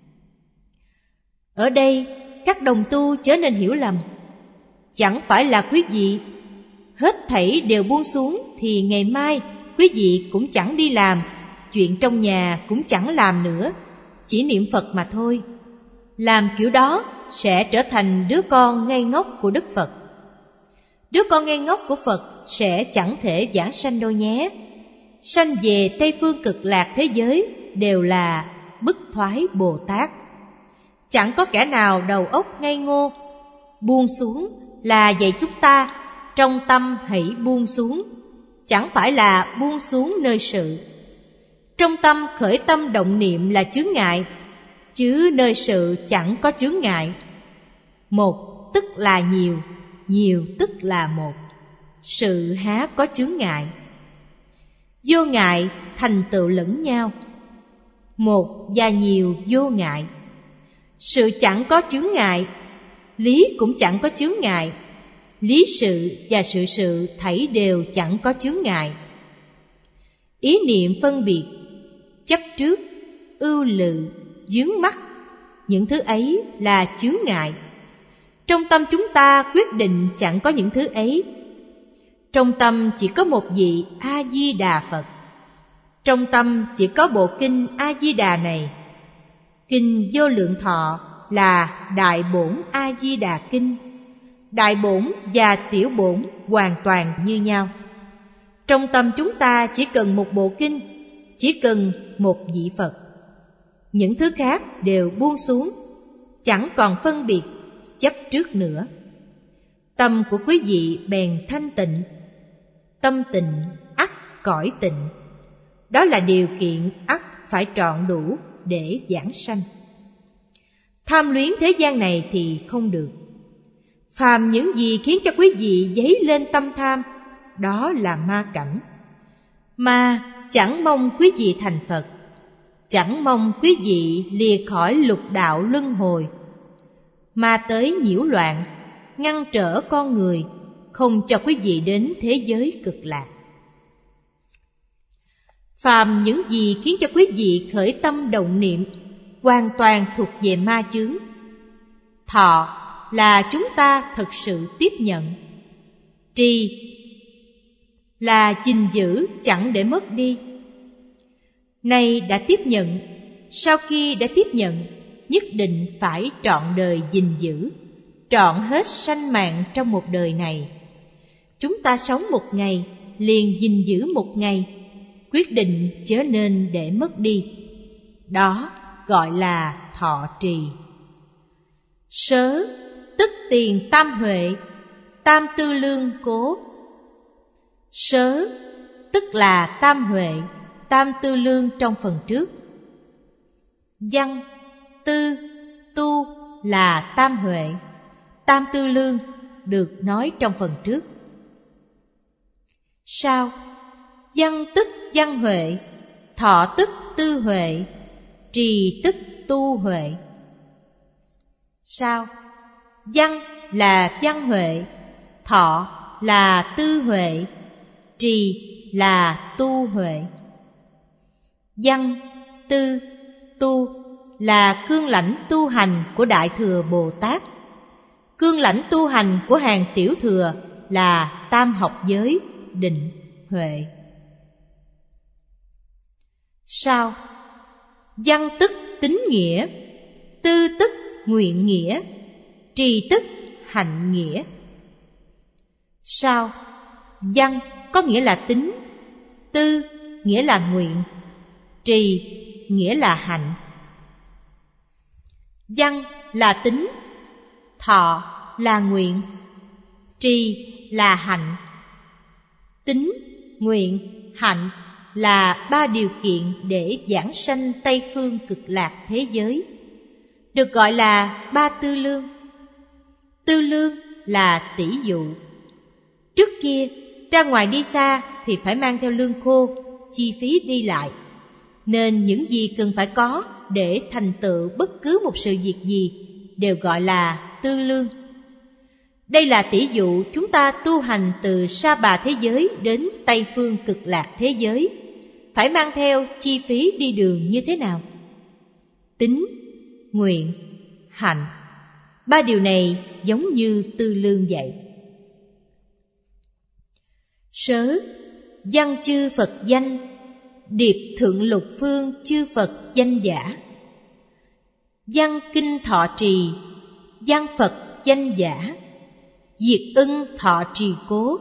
Ở đây các đồng tu chớ nên hiểu lầm. Chẳng phải là quý vị hết thảy đều buông xuống thì ngày mai quý vị cũng chẳng đi làm, chuyện trong nhà cũng chẳng làm nữa, chỉ niệm Phật mà thôi. Làm kiểu đó sẽ trở thành đứa con ngây ngốc của Đức Phật. Đứa con ngây ngốc của Phật sẽ chẳng thể giảng sanh đâu nhé. Sanh về Tây Phương Cực Lạc thế giới đều là bức thoái Bồ Tát. Chẳng có kẻ nào đầu óc ngây ngô. Buông xuống là dạy chúng ta trong tâm hãy buông xuống, chẳng phải là buông xuống nơi sự. Trong tâm khởi tâm động niệm là chướng ngại, chứ nơi sự chẳng có chướng ngại. Một tức là nhiều, nhiều tức là một. Sự há có chướng ngại. Vô ngại thành tựu lẫn nhau. Một và nhiều vô ngại. Sự chẳng có chướng ngại, lý cũng chẳng có chướng ngại. Lý sự và sự sự thảy đều chẳng có chướng ngại. Ý niệm phân biệt, chấp trước, ưu lự, vướng mắc, những thứ ấy là chướng ngại. Trong tâm chúng ta quyết định chẳng có những thứ ấy. Trong tâm chỉ có một vị A-di-đà Phật. Trong tâm chỉ có bộ kinh A-di-đà này. Kinh Vô Lượng Thọ là Đại Bổn A-di-đà Kinh. Đại bổn và tiểu bổn hoàn toàn như nhau. Trong tâm chúng ta chỉ cần một bộ kinh, chỉ cần một vị Phật. Những thứ khác đều buông xuống, chẳng còn phân biệt, chấp trước nữa. Tâm của quý vị bèn thanh tịnh. Tâm tịnh ắt cõi tịnh. Đó là điều kiện ắt phải trọn đủ để giảng sanh. Tham luyến thế gian này thì không được. Phàm những gì khiến cho quý vị dấy lên tâm tham, đó là ma cảnh. Ma chẳng mong quý vị thành Phật, chẳng mong quý vị lìa khỏi lục đạo luân hồi. Ma tới nhiễu loạn, ngăn trở con người, không cho quý vị đến thế giới cực lạc. Phàm những gì khiến cho quý vị khởi tâm động niệm, hoàn toàn thuộc về ma chướng. Thọ là chúng ta thực sự tiếp nhận. Trì là gìn giữ chẳng để mất đi. Nay đã tiếp nhận, sau khi đã tiếp nhận, nhất định phải trọn đời gìn giữ, trọn hết sanh mạng trong một đời này. Chúng ta sống một ngày, liền gìn giữ một ngày, quyết định chớ nên để mất đi. Đó gọi là thọ trì. Sớ tức tiền tam huệ, tam tư lương cố. Sớ tức là tam huệ, tam tư lương trong phần trước. Văn, tư, tu là tam huệ, tam tư lương được nói trong phần trước. Sao? Văn tức văn huệ, thọ tức tư huệ, trì tức tu huệ. Sao? Văn là văn huệ, thọ là tư huệ, trì là tu huệ. Văn, tư, tu là cương lãnh tu hành của Đại Thừa Bồ Tát. Cương lãnh tu hành của hàng tiểu thừa là tam học giới, định, huệ. Sao? Văn tức tín nghĩa, tư tức nguyện nghĩa, trì tức hạnh nghĩa. Sao? Văn có nghĩa là tín, tư nghĩa là nguyện, trì nghĩa là hạnh. Văn là tín, thọ là nguyện, trì là hạnh. Tín, nguyện, hạnh là ba điều kiện để giảng sanh Tây Phương Cực Lạc thế giới, được gọi là ba tư lương. Tư lương là tỷ dụ. Trước kia ra ngoài đi xa thì phải mang theo lương khô, chi phí đi lại, nên những gì cần phải có để thành tựu bất cứ một sự việc gì đều gọi là tư lương. Đây là tỷ dụ chúng ta tu hành từ Sa Bà thế giới đến Tây Phương Cực Lạc thế giới phải mang theo chi phí đi đường như thế nào. Tín, nguyện, hạnh, ba điều này giống như tư lương vậy. Sớ, văn chư Phật danh, điệp thượng lục phương chư Phật danh giả. Văn kinh thọ trì, văn Phật danh giả, diệt ưng thọ trì cố.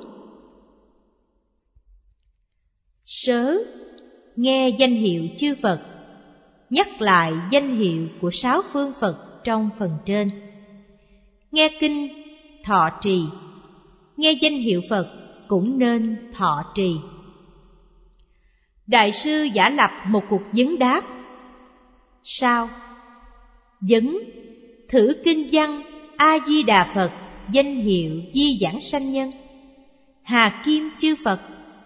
Sớ, nghe danh hiệu chư Phật, nhắc lại danh hiệu của sáu phương Phật trong phần trên. Nghe kinh thọ trì, nghe danh hiệu Phật cũng nên thọ trì. Đại sư giả lập một cuộc vấn đáp. Sao? Vấn: thử kinh văn A Di Đà Phật danh hiệu Di Giảng Sanh Nhân, Hà Kim chư Phật.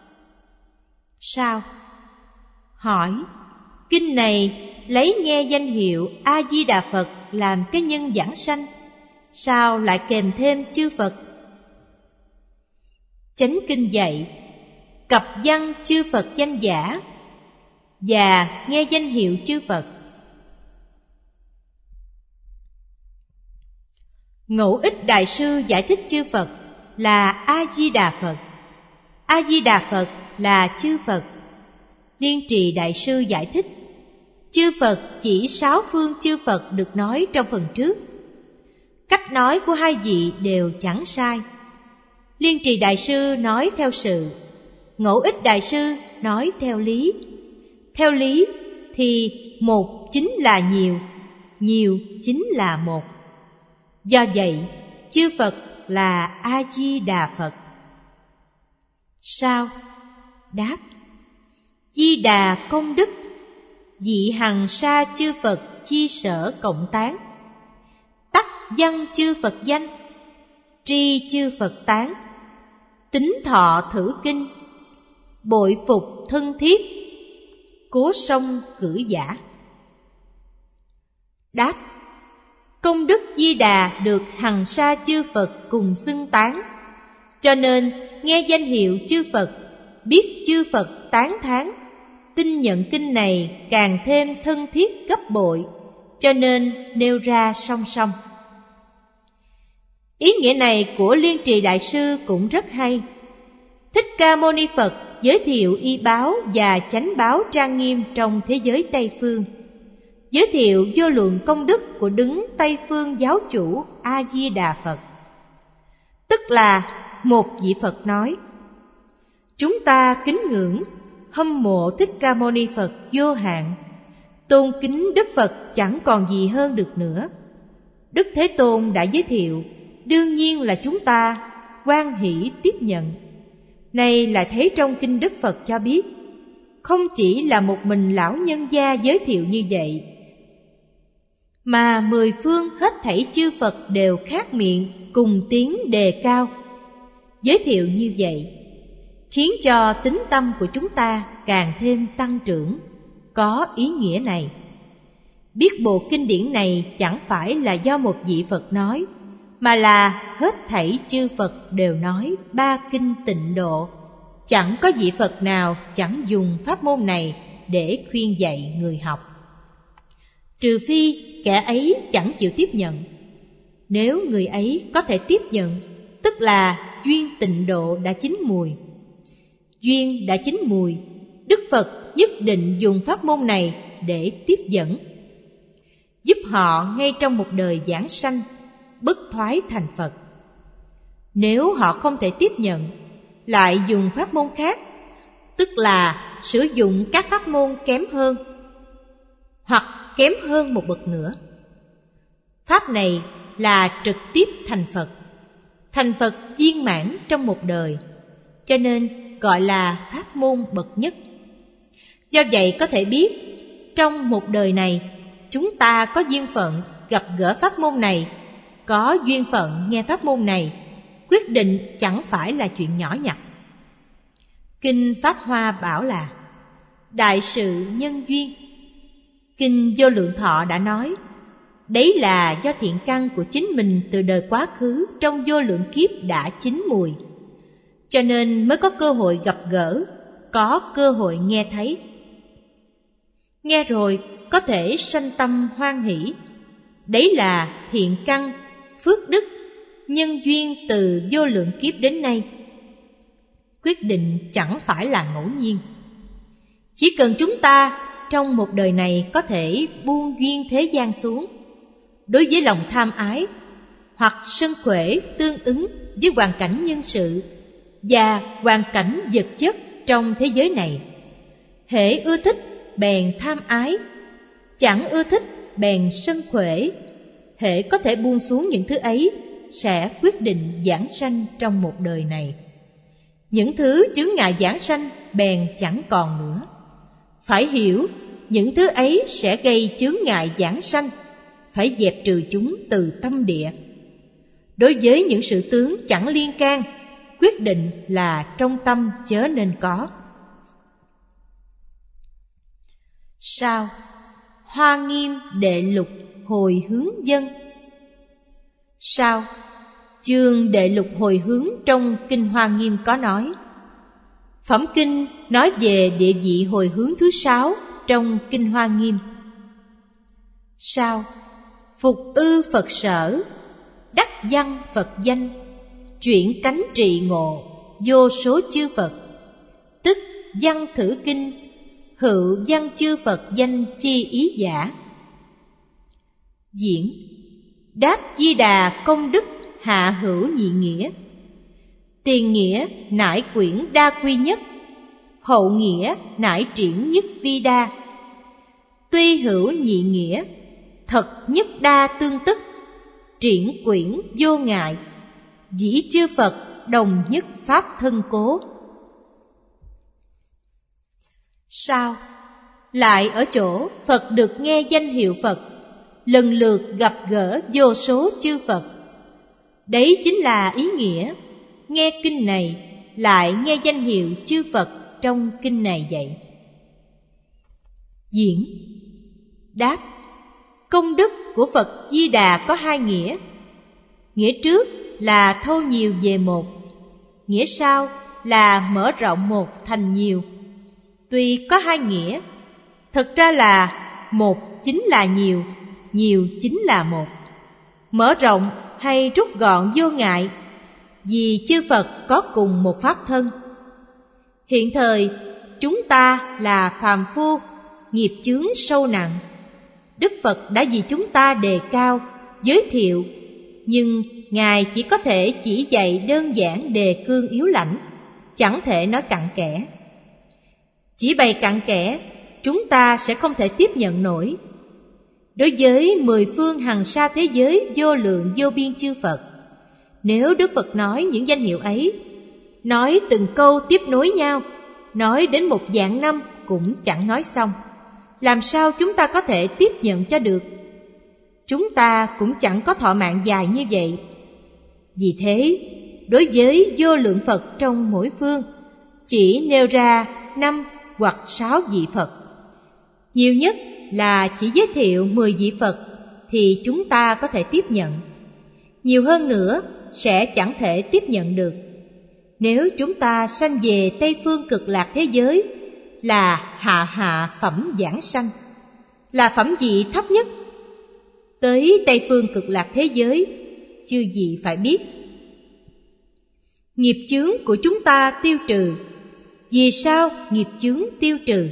Sao? Hỏi: kinh này lấy nghe danh hiệu A Di Đà Phật làm cái nhân giảng sanh, sao lại kèm thêm chư Phật? Chánh kinh dạy cập văn chư Phật danh giả và nghe danh hiệu chư Phật. Ngẫu Ích Đại sư giải thích chư Phật là A Di Đà Phật, A Di Đà Phật là chư Phật. Liên Trì Đại sư giải thích chư Phật chỉ sáu phương chư Phật được nói trong phần trước. Cách nói của hai vị đều chẳng sai. Liên Trì Đại sư nói theo sự, Ngẫu Ích Đại sư nói theo lý. Theo lý thì một chính là nhiều, nhiều chính là một. Do vậy, chư Phật là A Di Đà Phật. Sao? Đáp: Di Đà công đức, dị hằng sa chư Phật chi sở cộng tán. Tắc văn chư Phật danh, tri chư Phật tán. Tính thọ thử kinh, bội phục thân thiết, cố sông cử giả. Đáp: công đức Di Đà được hằng sa chư Phật cùng xưng tán, cho nên nghe danh hiệu chư Phật, biết chư Phật tán thán, tin nhận kinh này càng thêm thân thiết gấp bội, cho nên nêu ra song song. Ý nghĩa này của Liên Trì Đại sư cũng rất hay. Thích Ca Mâu Ni Phật giới thiệu y báo và chánh báo trang nghiêm trong thế giới Tây Phương, giới thiệu vô lượng công đức của đứng Tây Phương giáo chủ A Di Đà Phật. Tức là một vị Phật nói: chúng ta kính ngưỡng, hâm mộ Thích Ca Mâu Ni Phật vô hạn, tôn kính Đức Phật chẳng còn gì hơn được nữa. Đức Thế Tôn đã giới thiệu, đương nhiên là chúng ta hoan hỷ tiếp nhận. Này là thấy trong kinh Đức Phật cho biết, không chỉ là một mình lão nhân gia giới thiệu như vậy, mà mười phương hết thảy chư Phật đều khát miệng cùng tiếng đề cao. Giới thiệu như vậy khiến cho tín tâm của chúng ta càng thêm tăng trưởng. Có ý nghĩa này. Biết bộ kinh điển này chẳng phải là do một vị Phật nói, mà là hết thảy chư Phật đều nói ba kinh tịnh độ. Chẳng có vị Phật nào chẳng dùng pháp môn này để khuyên dạy người học, trừ phi kẻ ấy chẳng chịu tiếp nhận. Nếu người ấy có thể tiếp nhận, tức là duyên tịnh độ đã chín mùi. Duyên đã chín mùi, Đức Phật nhất định dùng pháp môn này để tiếp dẫn, giúp họ ngay trong một đời giảng sanh, bất thoái thành Phật. Nếu họ không thể tiếp nhận, lại dùng pháp môn khác, tức là sử dụng các pháp môn kém hơn, hoặc kém hơn một bậc nữa. Pháp này là trực tiếp thành Phật, thành Phật viên mãn trong một đời, cho nên gọi là pháp môn bậc nhất. Do vậy có thể biết, trong một đời này, chúng ta có duyên phận gặp gỡ pháp môn này, có duyên phận nghe pháp môn này, quyết định chẳng phải là chuyện nhỏ nhặt. Kinh Pháp Hoa bảo là đại sự nhân duyên. Kinh Vô Lượng Thọ đã nói, đấy là do thiện căn của chính mình từ đời quá khứ trong vô lượng kiếp đã chín mùi, cho nên mới có cơ hội gặp gỡ, có cơ hội nghe thấy. Nghe rồi có thể sanh tâm hoan hỷ. Đấy là thiện căn, phước đức, nhân duyên từ vô lượng kiếp đến nay. Quyết định chẳng phải là ngẫu nhiên. Chỉ cần chúng ta trong một đời này có thể buông duyên thế gian xuống, đối với lòng tham ái hoặc sân khỏe tương ứng với hoàn cảnh nhân sự và hoàn cảnh vật chất trong thế giới này. Hễ ưa thích bèn tham ái, chẳng ưa thích bèn sân khỏe. Hễ có thể buông xuống những thứ ấy sẽ quyết định giảng sanh trong một đời này. Những thứ chướng ngại giảng sanh bèn chẳng còn nữa. Phải hiểu những thứ ấy sẽ gây chướng ngại giảng sanh, phải dẹp trừ chúng từ tâm địa. Đối với những sự tướng chẳng liên can, quyết định là trong tâm chớ nên có. Sao? Hoa Nghiêm đệ lục hồi hướng dân. Sao? Chương đệ lục hồi hướng trong Kinh Hoa Nghiêm có nói. Phẩm kinh nói về địa vị hồi hướng thứ sáu trong Kinh Hoa Nghiêm. Sao? Phục ư Phật sở, đắc văn Phật danh, chuyển cánh trị ngộ, vô số chư Phật, tức văn thử kinh, hữu văn chư Phật danh chi ý giả. Diễn: Đáp Di Đà công đức hạ hữu nhị nghĩa. Tiền nghĩa nải quyển đa quy nhất, hậu nghĩa nải triển nhất vi đa. Tuy hữu nhị nghĩa, thật nhất đa tương tức, triển quyển vô ngại, dĩ chư Phật đồng nhất pháp thân cố. Sao? Lại ở chỗ Phật được nghe danh hiệu Phật, lần lượt gặp gỡ vô số chư Phật. Đấy chính là ý nghĩa nghe kinh này lại nghe danh hiệu chư Phật trong kinh này vậy. Diễn: Đáp: Công đức của Phật Di Đà có hai nghĩa. Nghĩa trước là thâu nhiều về một, nghĩa sau là mở rộng một thành nhiều. Tuy có hai nghĩa, thực ra là một chính là nhiều, nhiều chính là một. Mở rộng hay rút gọn vô ngại, vì chư Phật có cùng một pháp thân. Hiện thời chúng ta là phàm phu, nghiệp chướng sâu nặng. Đức Phật đã vì chúng ta đề cao, giới thiệu, nhưng Ngài chỉ có thể chỉ dạy đơn giản đề cương yếu lãnh, chẳng thể nói cặn kẽ. Chỉ bày cặn kẽ, chúng ta sẽ không thể tiếp nhận nổi. Đối với mười phương hằng sa thế giới vô lượng vô biên chư Phật, nếu Đức Phật nói những danh hiệu ấy, nói từng câu tiếp nối nhau, nói đến một vạn năm cũng chẳng nói xong, làm sao chúng ta có thể tiếp nhận cho được? Chúng ta cũng chẳng có thọ mạng dài như vậy. Vì thế, đối với vô lượng Phật trong mỗi phương, chỉ nêu ra năm hoặc sáu vị Phật. Nhiều nhất là chỉ giới thiệu mười vị Phật thì chúng ta có thể tiếp nhận. Nhiều hơn nữa sẽ chẳng thể tiếp nhận được. Nếu chúng ta sanh về Tây Phương Cực Lạc thế giới là hạ hạ phẩm giảng sanh, là phẩm vị thấp nhất. Tới Tây Phương Cực Lạc thế giới, chư vị phải biết, nghiệp chướng của chúng ta tiêu trừ. Vì sao nghiệp chướng tiêu trừ?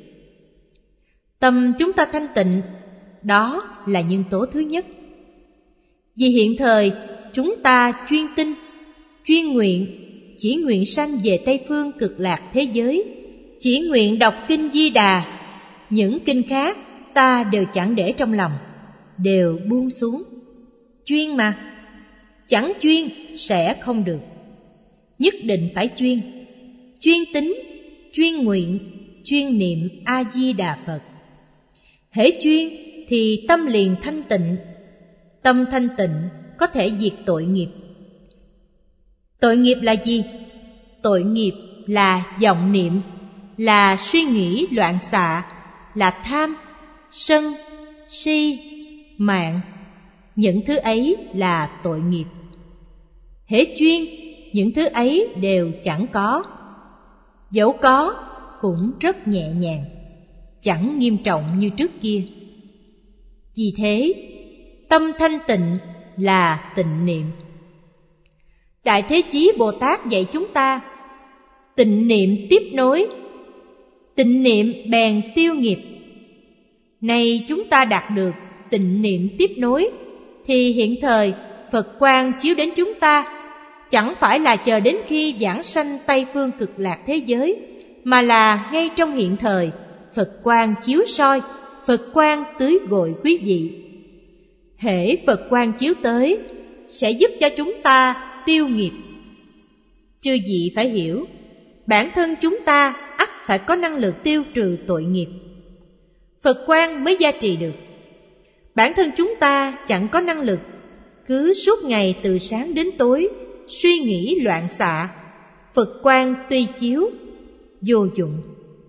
Tâm chúng ta thanh tịnh, đó là nhân tố thứ nhất. Vì hiện thời chúng ta chuyên tinh, chuyên nguyện, chỉ nguyện sanh về Tây Phương Cực Lạc thế giới, chỉ nguyện đọc kinh Di Đà. Những kinh khác ta đều chẳng để trong lòng, đều buông xuống. Chuyên mà, chẳng chuyên sẽ không được. Nhất định phải chuyên, chuyên tính, chuyên nguyện, chuyên niệm A-di-đà Phật. Hễ chuyên thì tâm liền thanh tịnh. Tâm thanh tịnh có thể diệt tội nghiệp. Tội nghiệp là gì? Tội nghiệp là vọng niệm, là suy nghĩ loạn xạ, là tham, sân, si, mạng. Những thứ ấy là tội nghiệp. Hễ chuyên, những thứ ấy đều chẳng có. Dẫu có cũng rất nhẹ nhàng, chẳng nghiêm trọng như trước kia. Vì thế, tâm thanh tịnh là tịnh niệm. Đại Thế Chí Bồ Tát dạy chúng ta, tịnh niệm tiếp nối, tịnh niệm bèn tiêu nghiệp. Nay chúng ta đạt được tịnh niệm tiếp nối, thì hiện thời Phật quang chiếu đến chúng ta chẳng phải là chờ đến khi giảng sanh Tây phương cực lạc thế giới, mà là ngay trong hiện thời Phật quang chiếu soi, Phật quang tưới gội quý vị. Hễ Phật quang chiếu tới sẽ giúp cho chúng ta tiêu nghiệp. Chư vị phải hiểu, bản thân chúng ta ắt phải có năng lực tiêu trừ tội nghiệp, Phật quang mới gia trì được. Bản thân chúng ta chẳng có năng lực, cứ suốt ngày từ sáng đến tối suy nghĩ loạn xạ, Phật quang tuy chiếu vô dụng.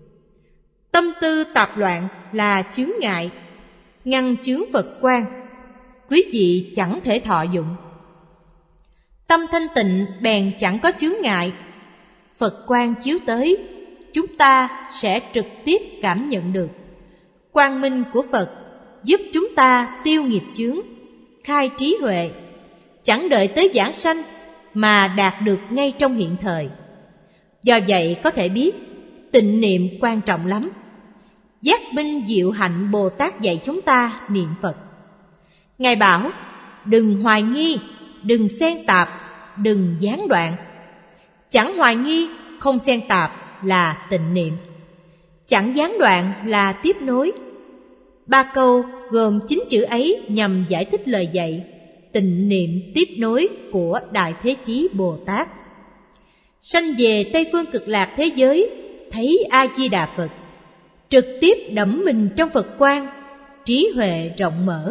Tâm tư tạp loạn là chướng ngại, ngăn chướng Phật quang, quý vị chẳng thể thọ dụng. Tâm thanh tịnh bèn chẳng có chướng ngại, Phật quang chiếu tới, chúng ta sẽ trực tiếp cảm nhận được. Quang minh của Phật giúp chúng ta tiêu nghiệp chướng, khai trí huệ, chẳng đợi tới giảng sanh mà đạt được ngay trong hiện thời. Do vậy có thể biết tịnh niệm quan trọng lắm. Giác Minh Diệu Hạnh Bồ Tát dạy chúng ta niệm Phật. Ngài bảo đừng hoài nghi, đừng xen tạp, đừng gián đoạn. Chẳng hoài nghi, không xen tạp là tịnh niệm, chẳng gián đoạn là tiếp nối. Ba câu gồm chín chữ ấy nhằm giải thích lời dạy tịnh niệm tiếp nối của Đại Thế Chí Bồ Tát. Sanh về Tây phương cực lạc thế giới, thấy A-di-đà Phật, trực tiếp đẫm mình trong Phật quang, trí huệ rộng mở.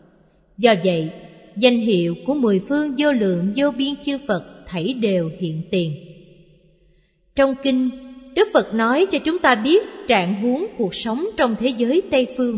Do vậy, danh hiệu của mười phương vô lượng vô biên chư Phật thảy đều hiện tiền. Trong kinh, Đức Phật nói cho chúng ta biết trạng huống cuộc sống trong thế giới Tây phương.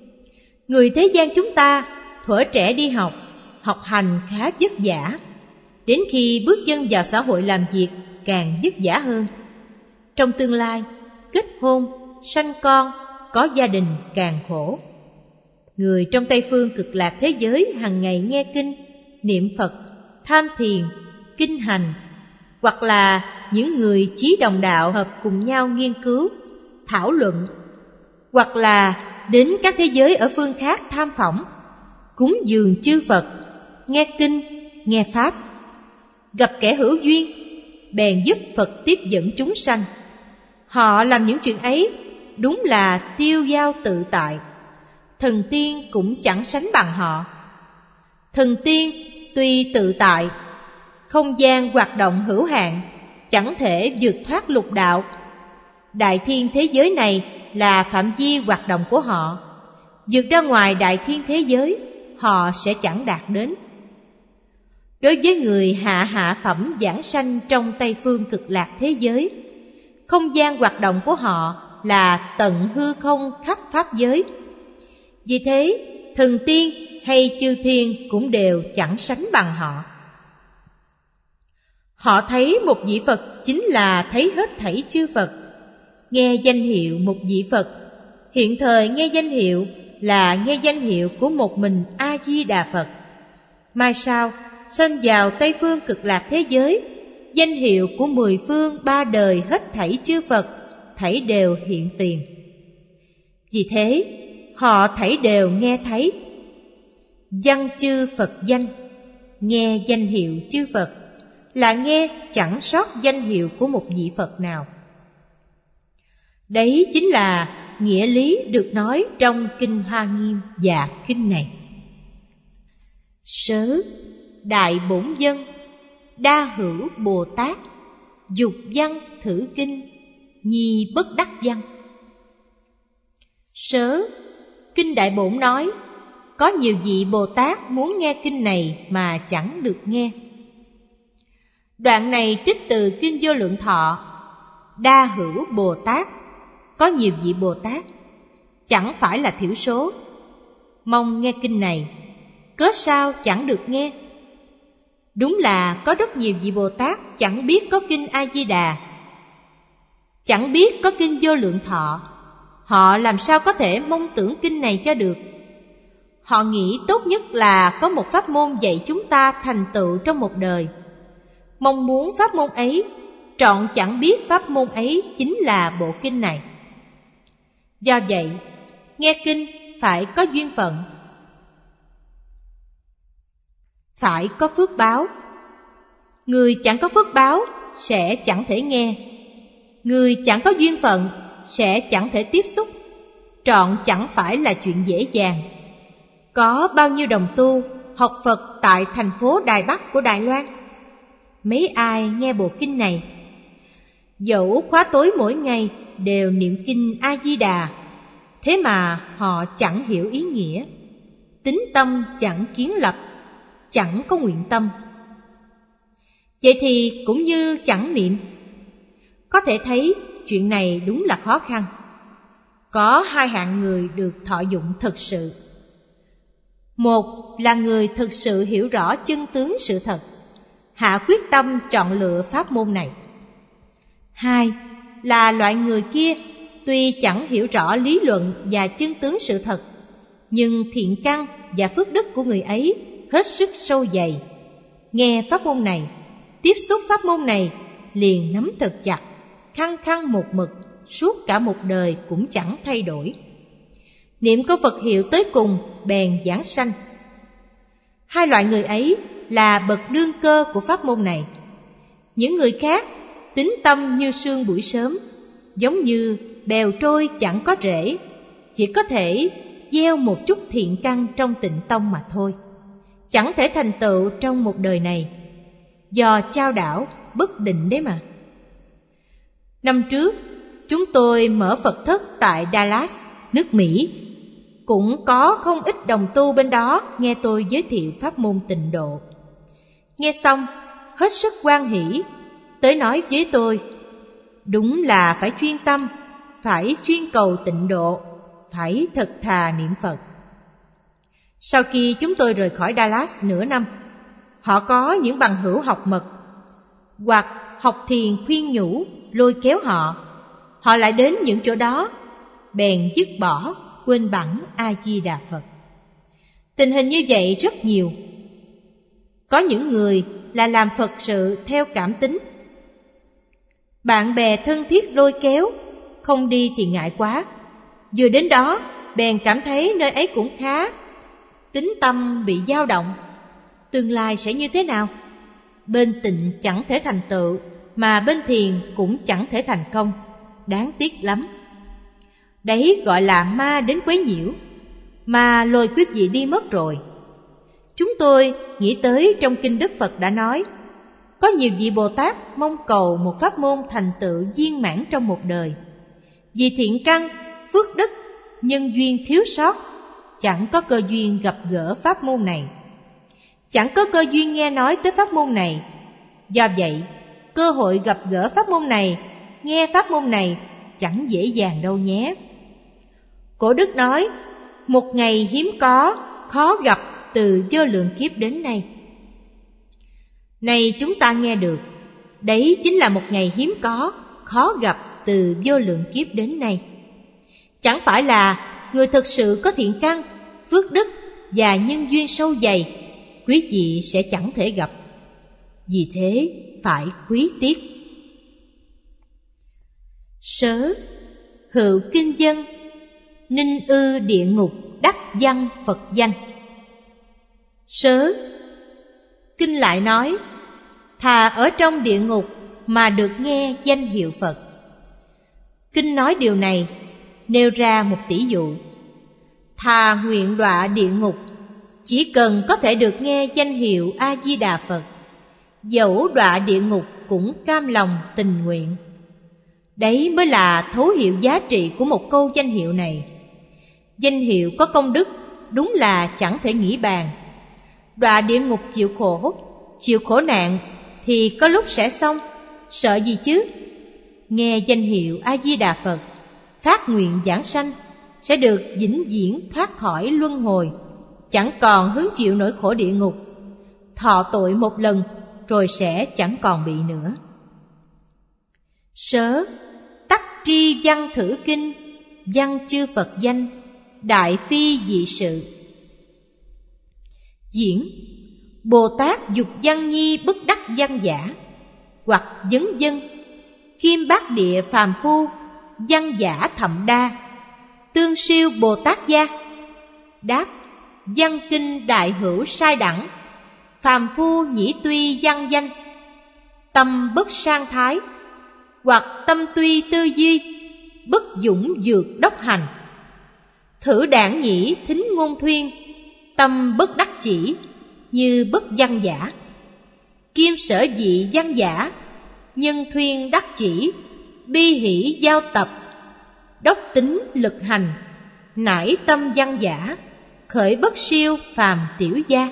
Người thế gian chúng ta thuở trẻ đi học, học hành khá vất vả, đến khi bước chân vào xã hội làm việc càng vất vả hơn. Trong tương lai, kết hôn, sanh con, có gia đình càng khổ. Người trong Tây phương cực lạc thế giới hàng ngày nghe kinh, niệm Phật, tham thiền, kinh hành, hoặc là những người chí đồng đạo hợp cùng nhau nghiên cứu, thảo luận, hoặc là đến các thế giới ở phương khác tham phỏng, cúng dường chư Phật, nghe kinh, nghe Pháp. Gặp kẻ hữu duyên, bèn giúp Phật tiếp dẫn chúng sanh. Họ làm những chuyện ấy đúng là tiêu dao tự tại. Thần tiên cũng chẳng sánh bằng họ. Thần tiên tuy tự tại, không gian hoạt động hữu hạn, chẳng thể vượt thoát lục đạo. Đại thiên thế giới này là phạm vi hoạt động của họ, vượt ra ngoài đại thiên thế giới họ sẽ chẳng đạt đến. Đối với người hạ hạ phẩm giảng sanh trong Tây phương cực lạc thế giới, không gian hoạt động của họ là tận hư không khắp pháp giới. Vì thế, thần tiên hay chư thiên cũng đều chẳng sánh bằng họ. Họ thấy một vị Phật chính là thấy hết thảy chư Phật. Nghe danh hiệu một vị Phật, hiện thời nghe danh hiệu là nghe danh hiệu của một mình A-di-đà Phật. Mai sau, sanh vào Tây phương cực lạc thế giới, danh hiệu của mười phương ba đời hết thảy chư Phật thảy đều hiện tiền. Vì thế, họ thảy đều nghe thấy văn chư Phật danh, nghe danh hiệu chư Phật, là nghe chẳng sót danh hiệu của một vị Phật nào. Đấy chính là nghĩa lý được nói trong Kinh Hoa Nghiêm và kinh này. Sớ Đại Bổn Dân Đa Hữu Bồ Tát Dục văn thử kinh, nhi bất đắc văn. Sớ, Kinh Đại Bổn nói, có nhiều vị Bồ Tát muốn nghe kinh này mà chẳng được nghe. Đoạn này trích từ Kinh Vô Lượng Thọ. Đa hữu Bồ Tát, có nhiều vị Bồ Tát, chẳng phải là thiểu số, mong nghe kinh này, cớ sao chẳng được nghe? Đúng là có rất nhiều vị Bồ Tát chẳng biết có Kinh A-di-đà, chẳng biết có Kinh Vô Lượng Thọ. Họ làm sao có thể mong tưởng kinh này cho được? Họ nghĩ tốt nhất là có một pháp môn dạy chúng ta thành tựu trong một đời. Mong muốn pháp môn ấy, trọn chẳng biết pháp môn ấy chính là bộ kinh này. Do vậy, nghe kinh phải có duyên phận. phải có phước báo. Người chẳng có phước báo sẽ chẳng thể nghe. Người chẳng có duyên phận sẽ chẳng thể tiếp xúc. Trọn chẳng phải là chuyện dễ dàng. Có bao nhiêu đồng tu học Phật tại thành phố Đài Bắc của Đài Loan? Mấy ai nghe bộ kinh này? Dẫu khóa tối mỗi ngày đều niệm kinh A-di-đà, thế mà họ chẳng hiểu ý nghĩa. Tín tâm chẳng kiến lập, chẳng có nguyện tâm. Vậy thì cũng như chẳng niệm. Có thể thấy chuyện này đúng là khó khăn. Có hai hạng người được thọ dụng thực sự. Một là người thực sự hiểu rõ chân tướng sự thật, hạ quyết tâm chọn lựa pháp môn này. Hai là loại người kia tuy chẳng hiểu rõ lý luận và chân tướng sự thật, nhưng thiện căn và phước đức của người ấy hết sức sâu dày. Nghe pháp môn này, tiếp xúc pháp môn này, liền nắm thật chặt, khăng khăng một mực, suốt cả một đời cũng chẳng thay đổi. Niệm câu Phật hiệu tới cùng bèn giảng sanh. Hai loại người ấy là bậc đương cơ của pháp môn này. Những người khác tín tâm như sương buổi sớm, giống như bèo trôi chẳng có rễ, chỉ có thể gieo một chút thiện căn trong tịnh tông mà thôi, chẳng thể thành tựu trong một đời này. Do chao đảo bất định đấy mà. Năm trước chúng tôi mở Phật thất tại Dallas, nước Mỹ. Cũng có không ít đồng tu bên đó nghe tôi giới thiệu pháp môn tịnh độ. Nghe xong hết sức hoan hỷ, tới nói với tôi, đúng là phải chuyên tâm, phải chuyên cầu tịnh độ, phải thật thà niệm Phật. Sau khi chúng tôi rời khỏi Dallas nửa năm, họ có những bằng hữu học mật hoặc học thiền khuyên nhủ lôi kéo họ, họ lại đến những chỗ đó, bèn dứt bỏ quên bẵng A-di-đà Phật. Tình hình như vậy rất nhiều. Có những người là làm Phật sự theo cảm tính, bạn bè thân thiết lôi kéo, không đi thì ngại quá. Vừa đến đó bèn cảm thấy nơi ấy cũng khá, tín tâm bị dao động. Tương lai sẽ như thế nào? Bên tịnh chẳng thể thành tựu, mà bên thiền cũng chẳng thể thành công. Đáng tiếc lắm. Đấy gọi là ma đến quấy nhiễu, mà lôi quý vị đi mất rồi. Chúng tôi nghĩ tới trong kinh Đức Phật đã nói, có nhiều vị Bồ Tát mong cầu một pháp môn thành tựu viên mãn trong một đời. Vì thiện căn, phước đức, nhân duyên thiếu sót, chẳng có cơ duyên gặp gỡ pháp môn này, chẳng có cơ duyên nghe nói tới pháp môn này. Do vậy, cơ hội gặp gỡ pháp môn này, nghe pháp môn này chẳng dễ dàng đâu nhé. Cổ Đức nói, một ngày hiếm có, khó gặp từ vô lượng kiếp đến nay. Này chúng ta nghe được, đấy chính là một ngày hiếm có, khó gặp từ vô lượng kiếp đến nay. Chẳng phải là người thực sự có thiện căn, phước đức và nhân duyên sâu dày, quý vị sẽ chẳng thể gặp. Vì thế phải quý tiếc. Sớ hữu kinh dân, ninh ư địa ngục đắc văn Phật danh. Sớ, kinh lại nói, thà ở trong địa ngục mà được nghe danh hiệu Phật. Kinh nói điều này, nêu ra một tỷ dụ. Thà nguyện đọa địa ngục, chỉ cần có thể được nghe danh hiệu A-di-đà Phật, dẫu đọa địa ngục cũng cam lòng tình nguyện. Đấy mới là thấu hiểu giá trị của một câu danh hiệu này. Danh hiệu có công đức, đúng là chẳng thể nghĩ bàn. Đọa địa ngục chịu khổ, chịu khổ nạn thì có lúc sẽ xong, sợ gì chứ? Nghe danh hiệu A-di-đà Phật, phát nguyện giảng sanh, sẽ được vĩnh viễn thoát khỏi luân hồi, chẳng còn hứng chịu nỗi khổ địa ngục. Thọ tội một lần rồi sẽ chẳng còn bị nữa. Sớ tắc tri văn thử kinh, văn chư Phật danh, đại phi dị sự. Diễn Bồ Tát dục văn nhi bất đắc văn giả, hoặc vấn dân kim bát địa phàm phu, văn giả thậm đa, tương siêu Bồ Tát gia. Đáp: văn kinh đại hữu sai đẳng, phàm phu nhĩ tuy văn danh, tâm bất sang thái, hoặc tâm tuy tư duy, bất dũng dược đốc hành. Thử đảng nhĩ thính ngôn thuyên, tâm bất đắc chỉ, như bất văn giả. Kim sở dị văn giả, nhân thuyên đắc chỉ, bi hỷ giao tập, đốc tính lực hành, nải tâm văn giả, khởi bất siêu phàm tiểu gia.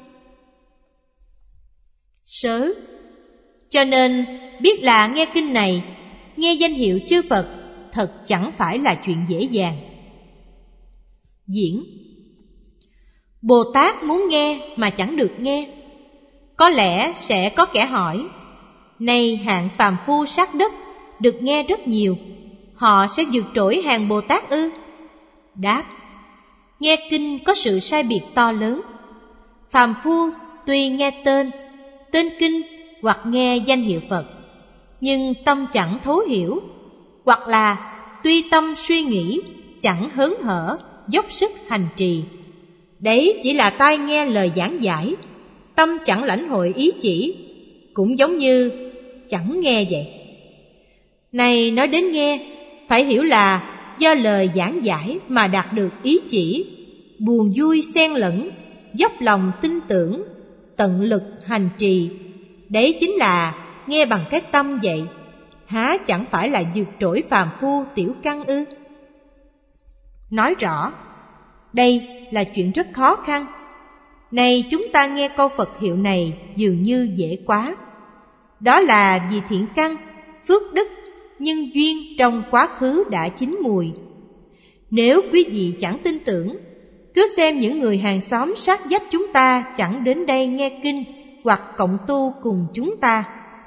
Sớ. Cho nên biết là nghe kinh này, nghe danh hiệu chư Phật, thật chẳng phải là chuyện dễ dàng. Diễn. Bồ Tát muốn nghe mà chẳng được nghe. Có lẽ sẽ có kẻ hỏi, này hạng phàm phu sát đất, được nghe rất nhiều, họ sẽ vượt trội hàng Bồ Tát ư? Đáp, nghe kinh có sự sai biệt to lớn. Phàm phu tuy nghe tên, tên kinh hoặc nghe danh hiệu Phật, nhưng tâm chẳng thấu hiểu, hoặc là tuy tâm suy nghĩ, chẳng hớn hở, dốc sức hành trì. Đấy chỉ là tai nghe lời giảng giải, tâm chẳng lãnh hội ý chỉ, cũng giống như chẳng nghe vậy. Này nói đến nghe, phải hiểu là do lời giảng giải mà đạt được ý chỉ, buồn vui xen lẫn, dốc lòng tin tưởng, tận lực hành trì. Đấy chính là nghe bằng cái tâm vậy, há chẳng phải là vượt trội phàm phu tiểu căn ư? Nói rõ, đây là chuyện rất khó khăn. Này chúng ta nghe câu Phật hiệu này dường như dễ quá. Đó là vì thiện căn, phước đức, nhân duyên trong quá khứ đã chín mùi. Nếu quý vị chẳng tin tưởng, cứ xem những người hàng xóm sát vách chúng ta chẳng đến đây nghe kinh hoặc cộng tu cùng chúng ta.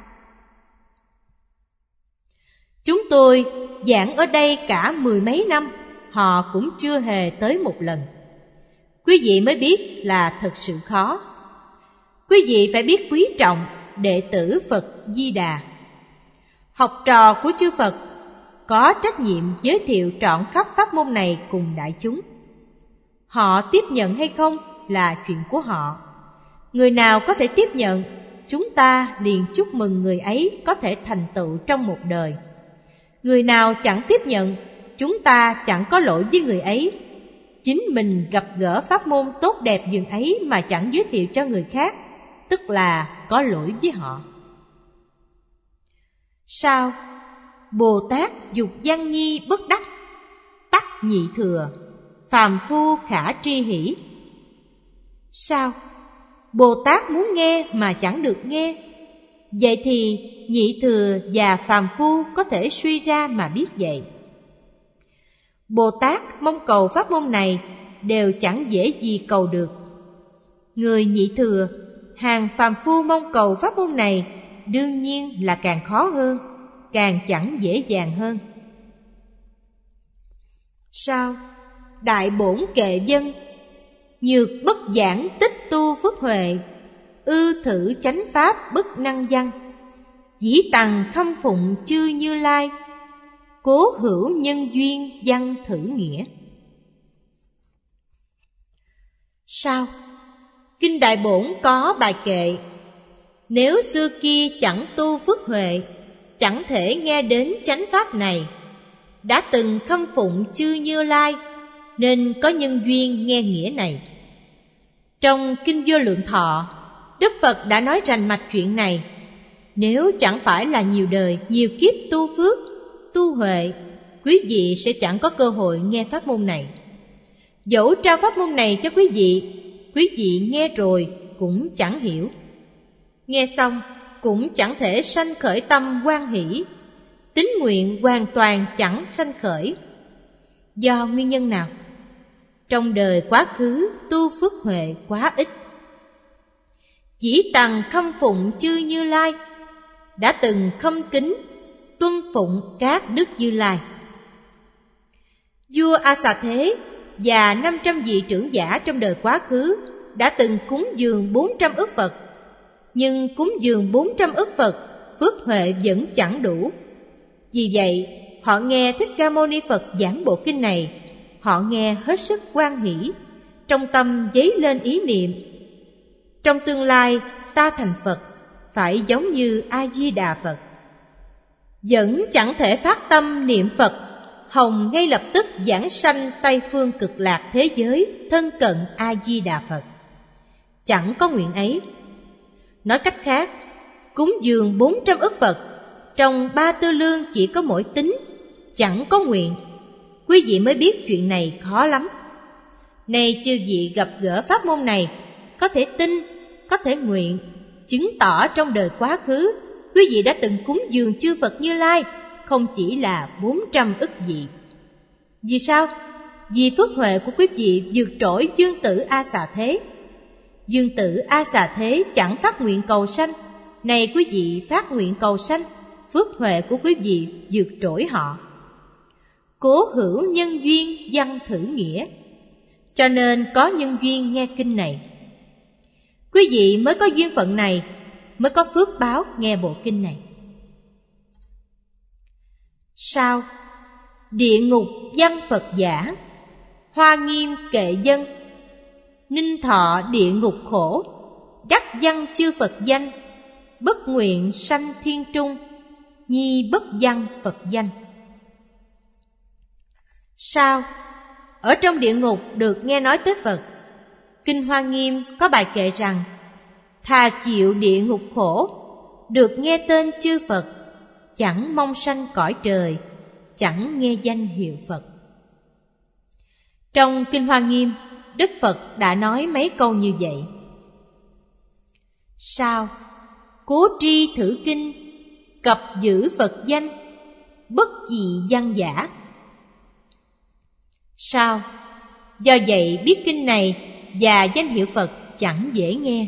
Chúng tôi giảng ở đây cả mười mấy năm, họ cũng chưa hề tới một lần. Quý vị mới biết là thật sự khó. Quý vị phải biết quý trọng đệ tử Phật Di Đà. Học trò của chư Phật có trách nhiệm giới thiệu trọn khắp pháp môn này cùng đại chúng. Họ tiếp nhận hay không là chuyện của họ. Người nào có thể tiếp nhận, chúng ta liền chúc mừng người ấy có thể thành tựu trong một đời. Người nào chẳng tiếp nhận, chúng ta chẳng có lỗi với người ấy. Chính mình gặp gỡ pháp môn tốt đẹp dường ấy mà chẳng giới thiệu cho người khác, tức là có lỗi với họ. Sao? Bồ Tát dục văn nhi bất đắc, tắc nhị thừa, phàm phu khả tri hỷ. Sao? Bồ Tát muốn nghe mà chẳng được nghe. Vậy thì nhị thừa và phàm phu có thể suy ra mà biết vậy. Bồ Tát mong cầu pháp môn này đều chẳng dễ gì cầu được. Người nhị thừa, hàng phàm phu mong cầu pháp môn này đương nhiên là càng khó hơn, càng chẳng dễ dàng hơn. Sao? Đại bổn kệ dân, nhược bất giảng tích tu phước huệ, ư thử chánh pháp bất năng văn, dĩ tằng khâm phụng chư Như Lai, cố hữu nhân duyên văn thử nghĩa. Sao? Kinh Đại Bổn có bài kệ, nếu xưa kia chẳng tu phước huệ, chẳng thể nghe đến chánh pháp này, đã từng khâm phụng chư Như Lai, nên có nhân duyên nghe nghĩa này. Trong Kinh Vô Lượng Thọ, Đức Phật đã nói rành mạch chuyện này. Nếu chẳng phải là nhiều đời, nhiều kiếp tu phước, tu huệ, quý vị sẽ chẳng có cơ hội nghe pháp môn này. Dẫu trao pháp môn này cho quý vị, quý vị nghe rồi cũng chẳng hiểu. Nghe xong cũng chẳng thể sanh khởi tâm hoan hỷ, tín nguyện hoàn toàn chẳng sanh khởi. Do nguyên nhân nào? Trong đời quá khứ tu phước huệ quá ít. Chỉ tằng khâm phụng chư Như Lai, đã từng khâm kính tuân phụng các đức Như Lai. Vua A Xà Thế và năm trăm vị trưởng giả trong đời quá khứ đã từng cúng dường bốn trăm ức Phật, nhưng cúng dường bốn trăm ức Phật, phước huệ vẫn chẳng đủ. Vì vậy, họ nghe Thích Ca Mâu Ni Phật giảng bộ kinh này, họ nghe hết sức hoan hỷ, trong tâm dấy lên ý niệm: Trong tương lai ta thành Phật phải giống như A-di-đà Phật. Vẫn chẳng thể phát tâm niệm Phật hồng ngay lập tức giảng sanh Tây phương cực lạc thế giới thân cận A-di-đà Phật. Chẳng có nguyện ấy. Nói cách khác, cúng dường bốn trăm ức Phật, trong ba tư lương chỉ có mỗi tính, chẳng có nguyện. Quý vị mới biết chuyện này khó lắm. Nay chư vị gặp gỡ pháp môn này, có thể tin, có thể nguyện, chứng tỏ trong đời quá khứ quý vị đã từng cúng dường chư Phật Như Lai, không chỉ là bốn trăm ức vị. Vì sao? Vì phước huệ của quý vị vượt trội Dương Tử A Xà Thế. Dương Tử A Xà Thế chẳng phát nguyện cầu sanh, này quý vị phát nguyện cầu sanh, phước huệ của quý vị vượt trội họ. Cố hữu nhân duyên văn thử nghĩa, cho nên có nhân duyên nghe kinh này. Quý vị mới có duyên phận này, mới có phước báo nghe bộ kinh này. Sao? Địa ngục văn Phật giả, Hoa Nghiêm kệ dân, Ninh thọ địa ngục khổ, đắc văn chư Phật danh, bất nguyện sanh thiên trung, nhi bất văn Phật danh. Sao? Ở trong địa ngục được nghe nói tới Phật. Kinh Hoa Nghiêm có bài kệ rằng: thà chịu địa ngục khổ, được nghe tên chư Phật, chẳng mong sanh cõi trời, chẳng nghe danh hiệu Phật. Trong Kinh Hoa Nghiêm, Đức Phật đã nói mấy câu như vậy. Sao? Cố tri thử kinh, cập giữ Phật danh, bất dị văn giả. Sao? Do vậy biết kinh này và danh hiệu Phật chẳng dễ nghe.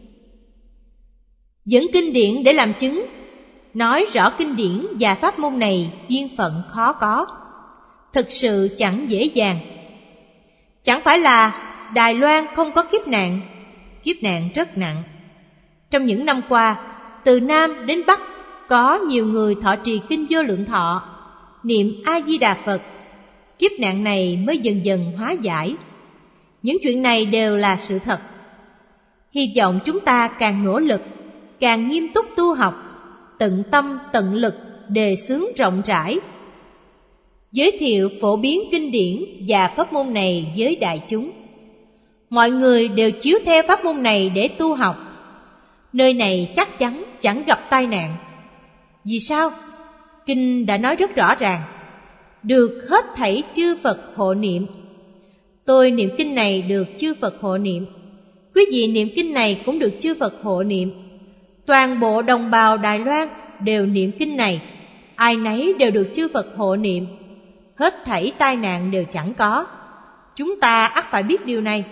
Dẫn kinh điển để làm chứng, nói rõ kinh điển và pháp môn này duyên phận khó có, thực sự chẳng dễ dàng. Chẳng phải là Đài Loan không có kiếp nạn, kiếp nạn rất nặng. Trong những năm qua, từ Nam đến Bắc có nhiều người thọ trì kinh Vô Lượng Thọ, niệm A-di-đà Phật, kiếp nạn này mới dần dần hóa giải. Những chuyện này đều là sự thật. Hy vọng chúng ta càng nỗ lực, càng nghiêm túc tu học, tận tâm tận lực đề xướng rộng rãi, giới thiệu phổ biến kinh điển và pháp môn này với đại chúng. Mọi người đều chiếu theo pháp môn này để tu học, nơi này chắc chắn chẳng gặp tai nạn. Vì sao? Kinh đã nói rất rõ ràng, được hết thảy chư Phật hộ niệm. Tôi niệm kinh này được chư Phật hộ niệm, quý vị niệm kinh này cũng được chư Phật hộ niệm. Toàn bộ đồng bào Đài Loan đều niệm kinh này, ai nấy đều được chư Phật hộ niệm, hết thảy tai nạn đều chẳng có. Chúng ta ắt phải biết điều này.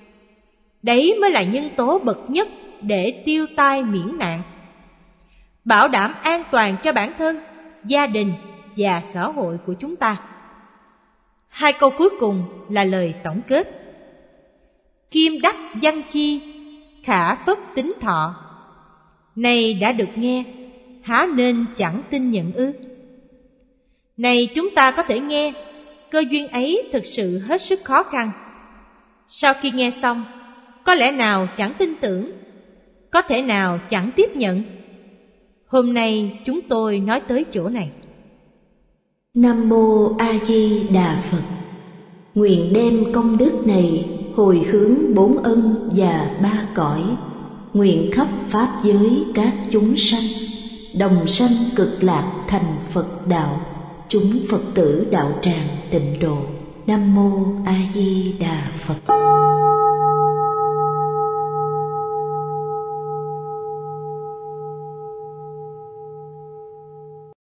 Đấy mới là nhân tố bậc nhất để tiêu tai miễn nạn, bảo đảm an toàn cho bản thân, gia đình và xã hội của chúng ta. Hai câu cuối cùng là lời tổng kết. Kim đắc văn chi, khả phất tính thọ. Này đã được nghe, há nên chẳng tin nhận ư? Này chúng ta có thể nghe, cơ duyên ấy thực sự hết sức khó khăn. Sau khi nghe xong, có lẽ nào chẳng tin tưởng, có thể nào chẳng tiếp nhận. Hôm nay chúng tôi nói tới chỗ này. Nam Mô A Di Đà Phật. Nguyện đem công đức này hồi hướng bốn ân và ba cõi, nguyện khắp pháp giới các chúng sanh đồng sanh cực lạc thành Phật đạo, chúng Phật tử đạo tràng tịnh độ. Nam Mô A Di Đà Phật.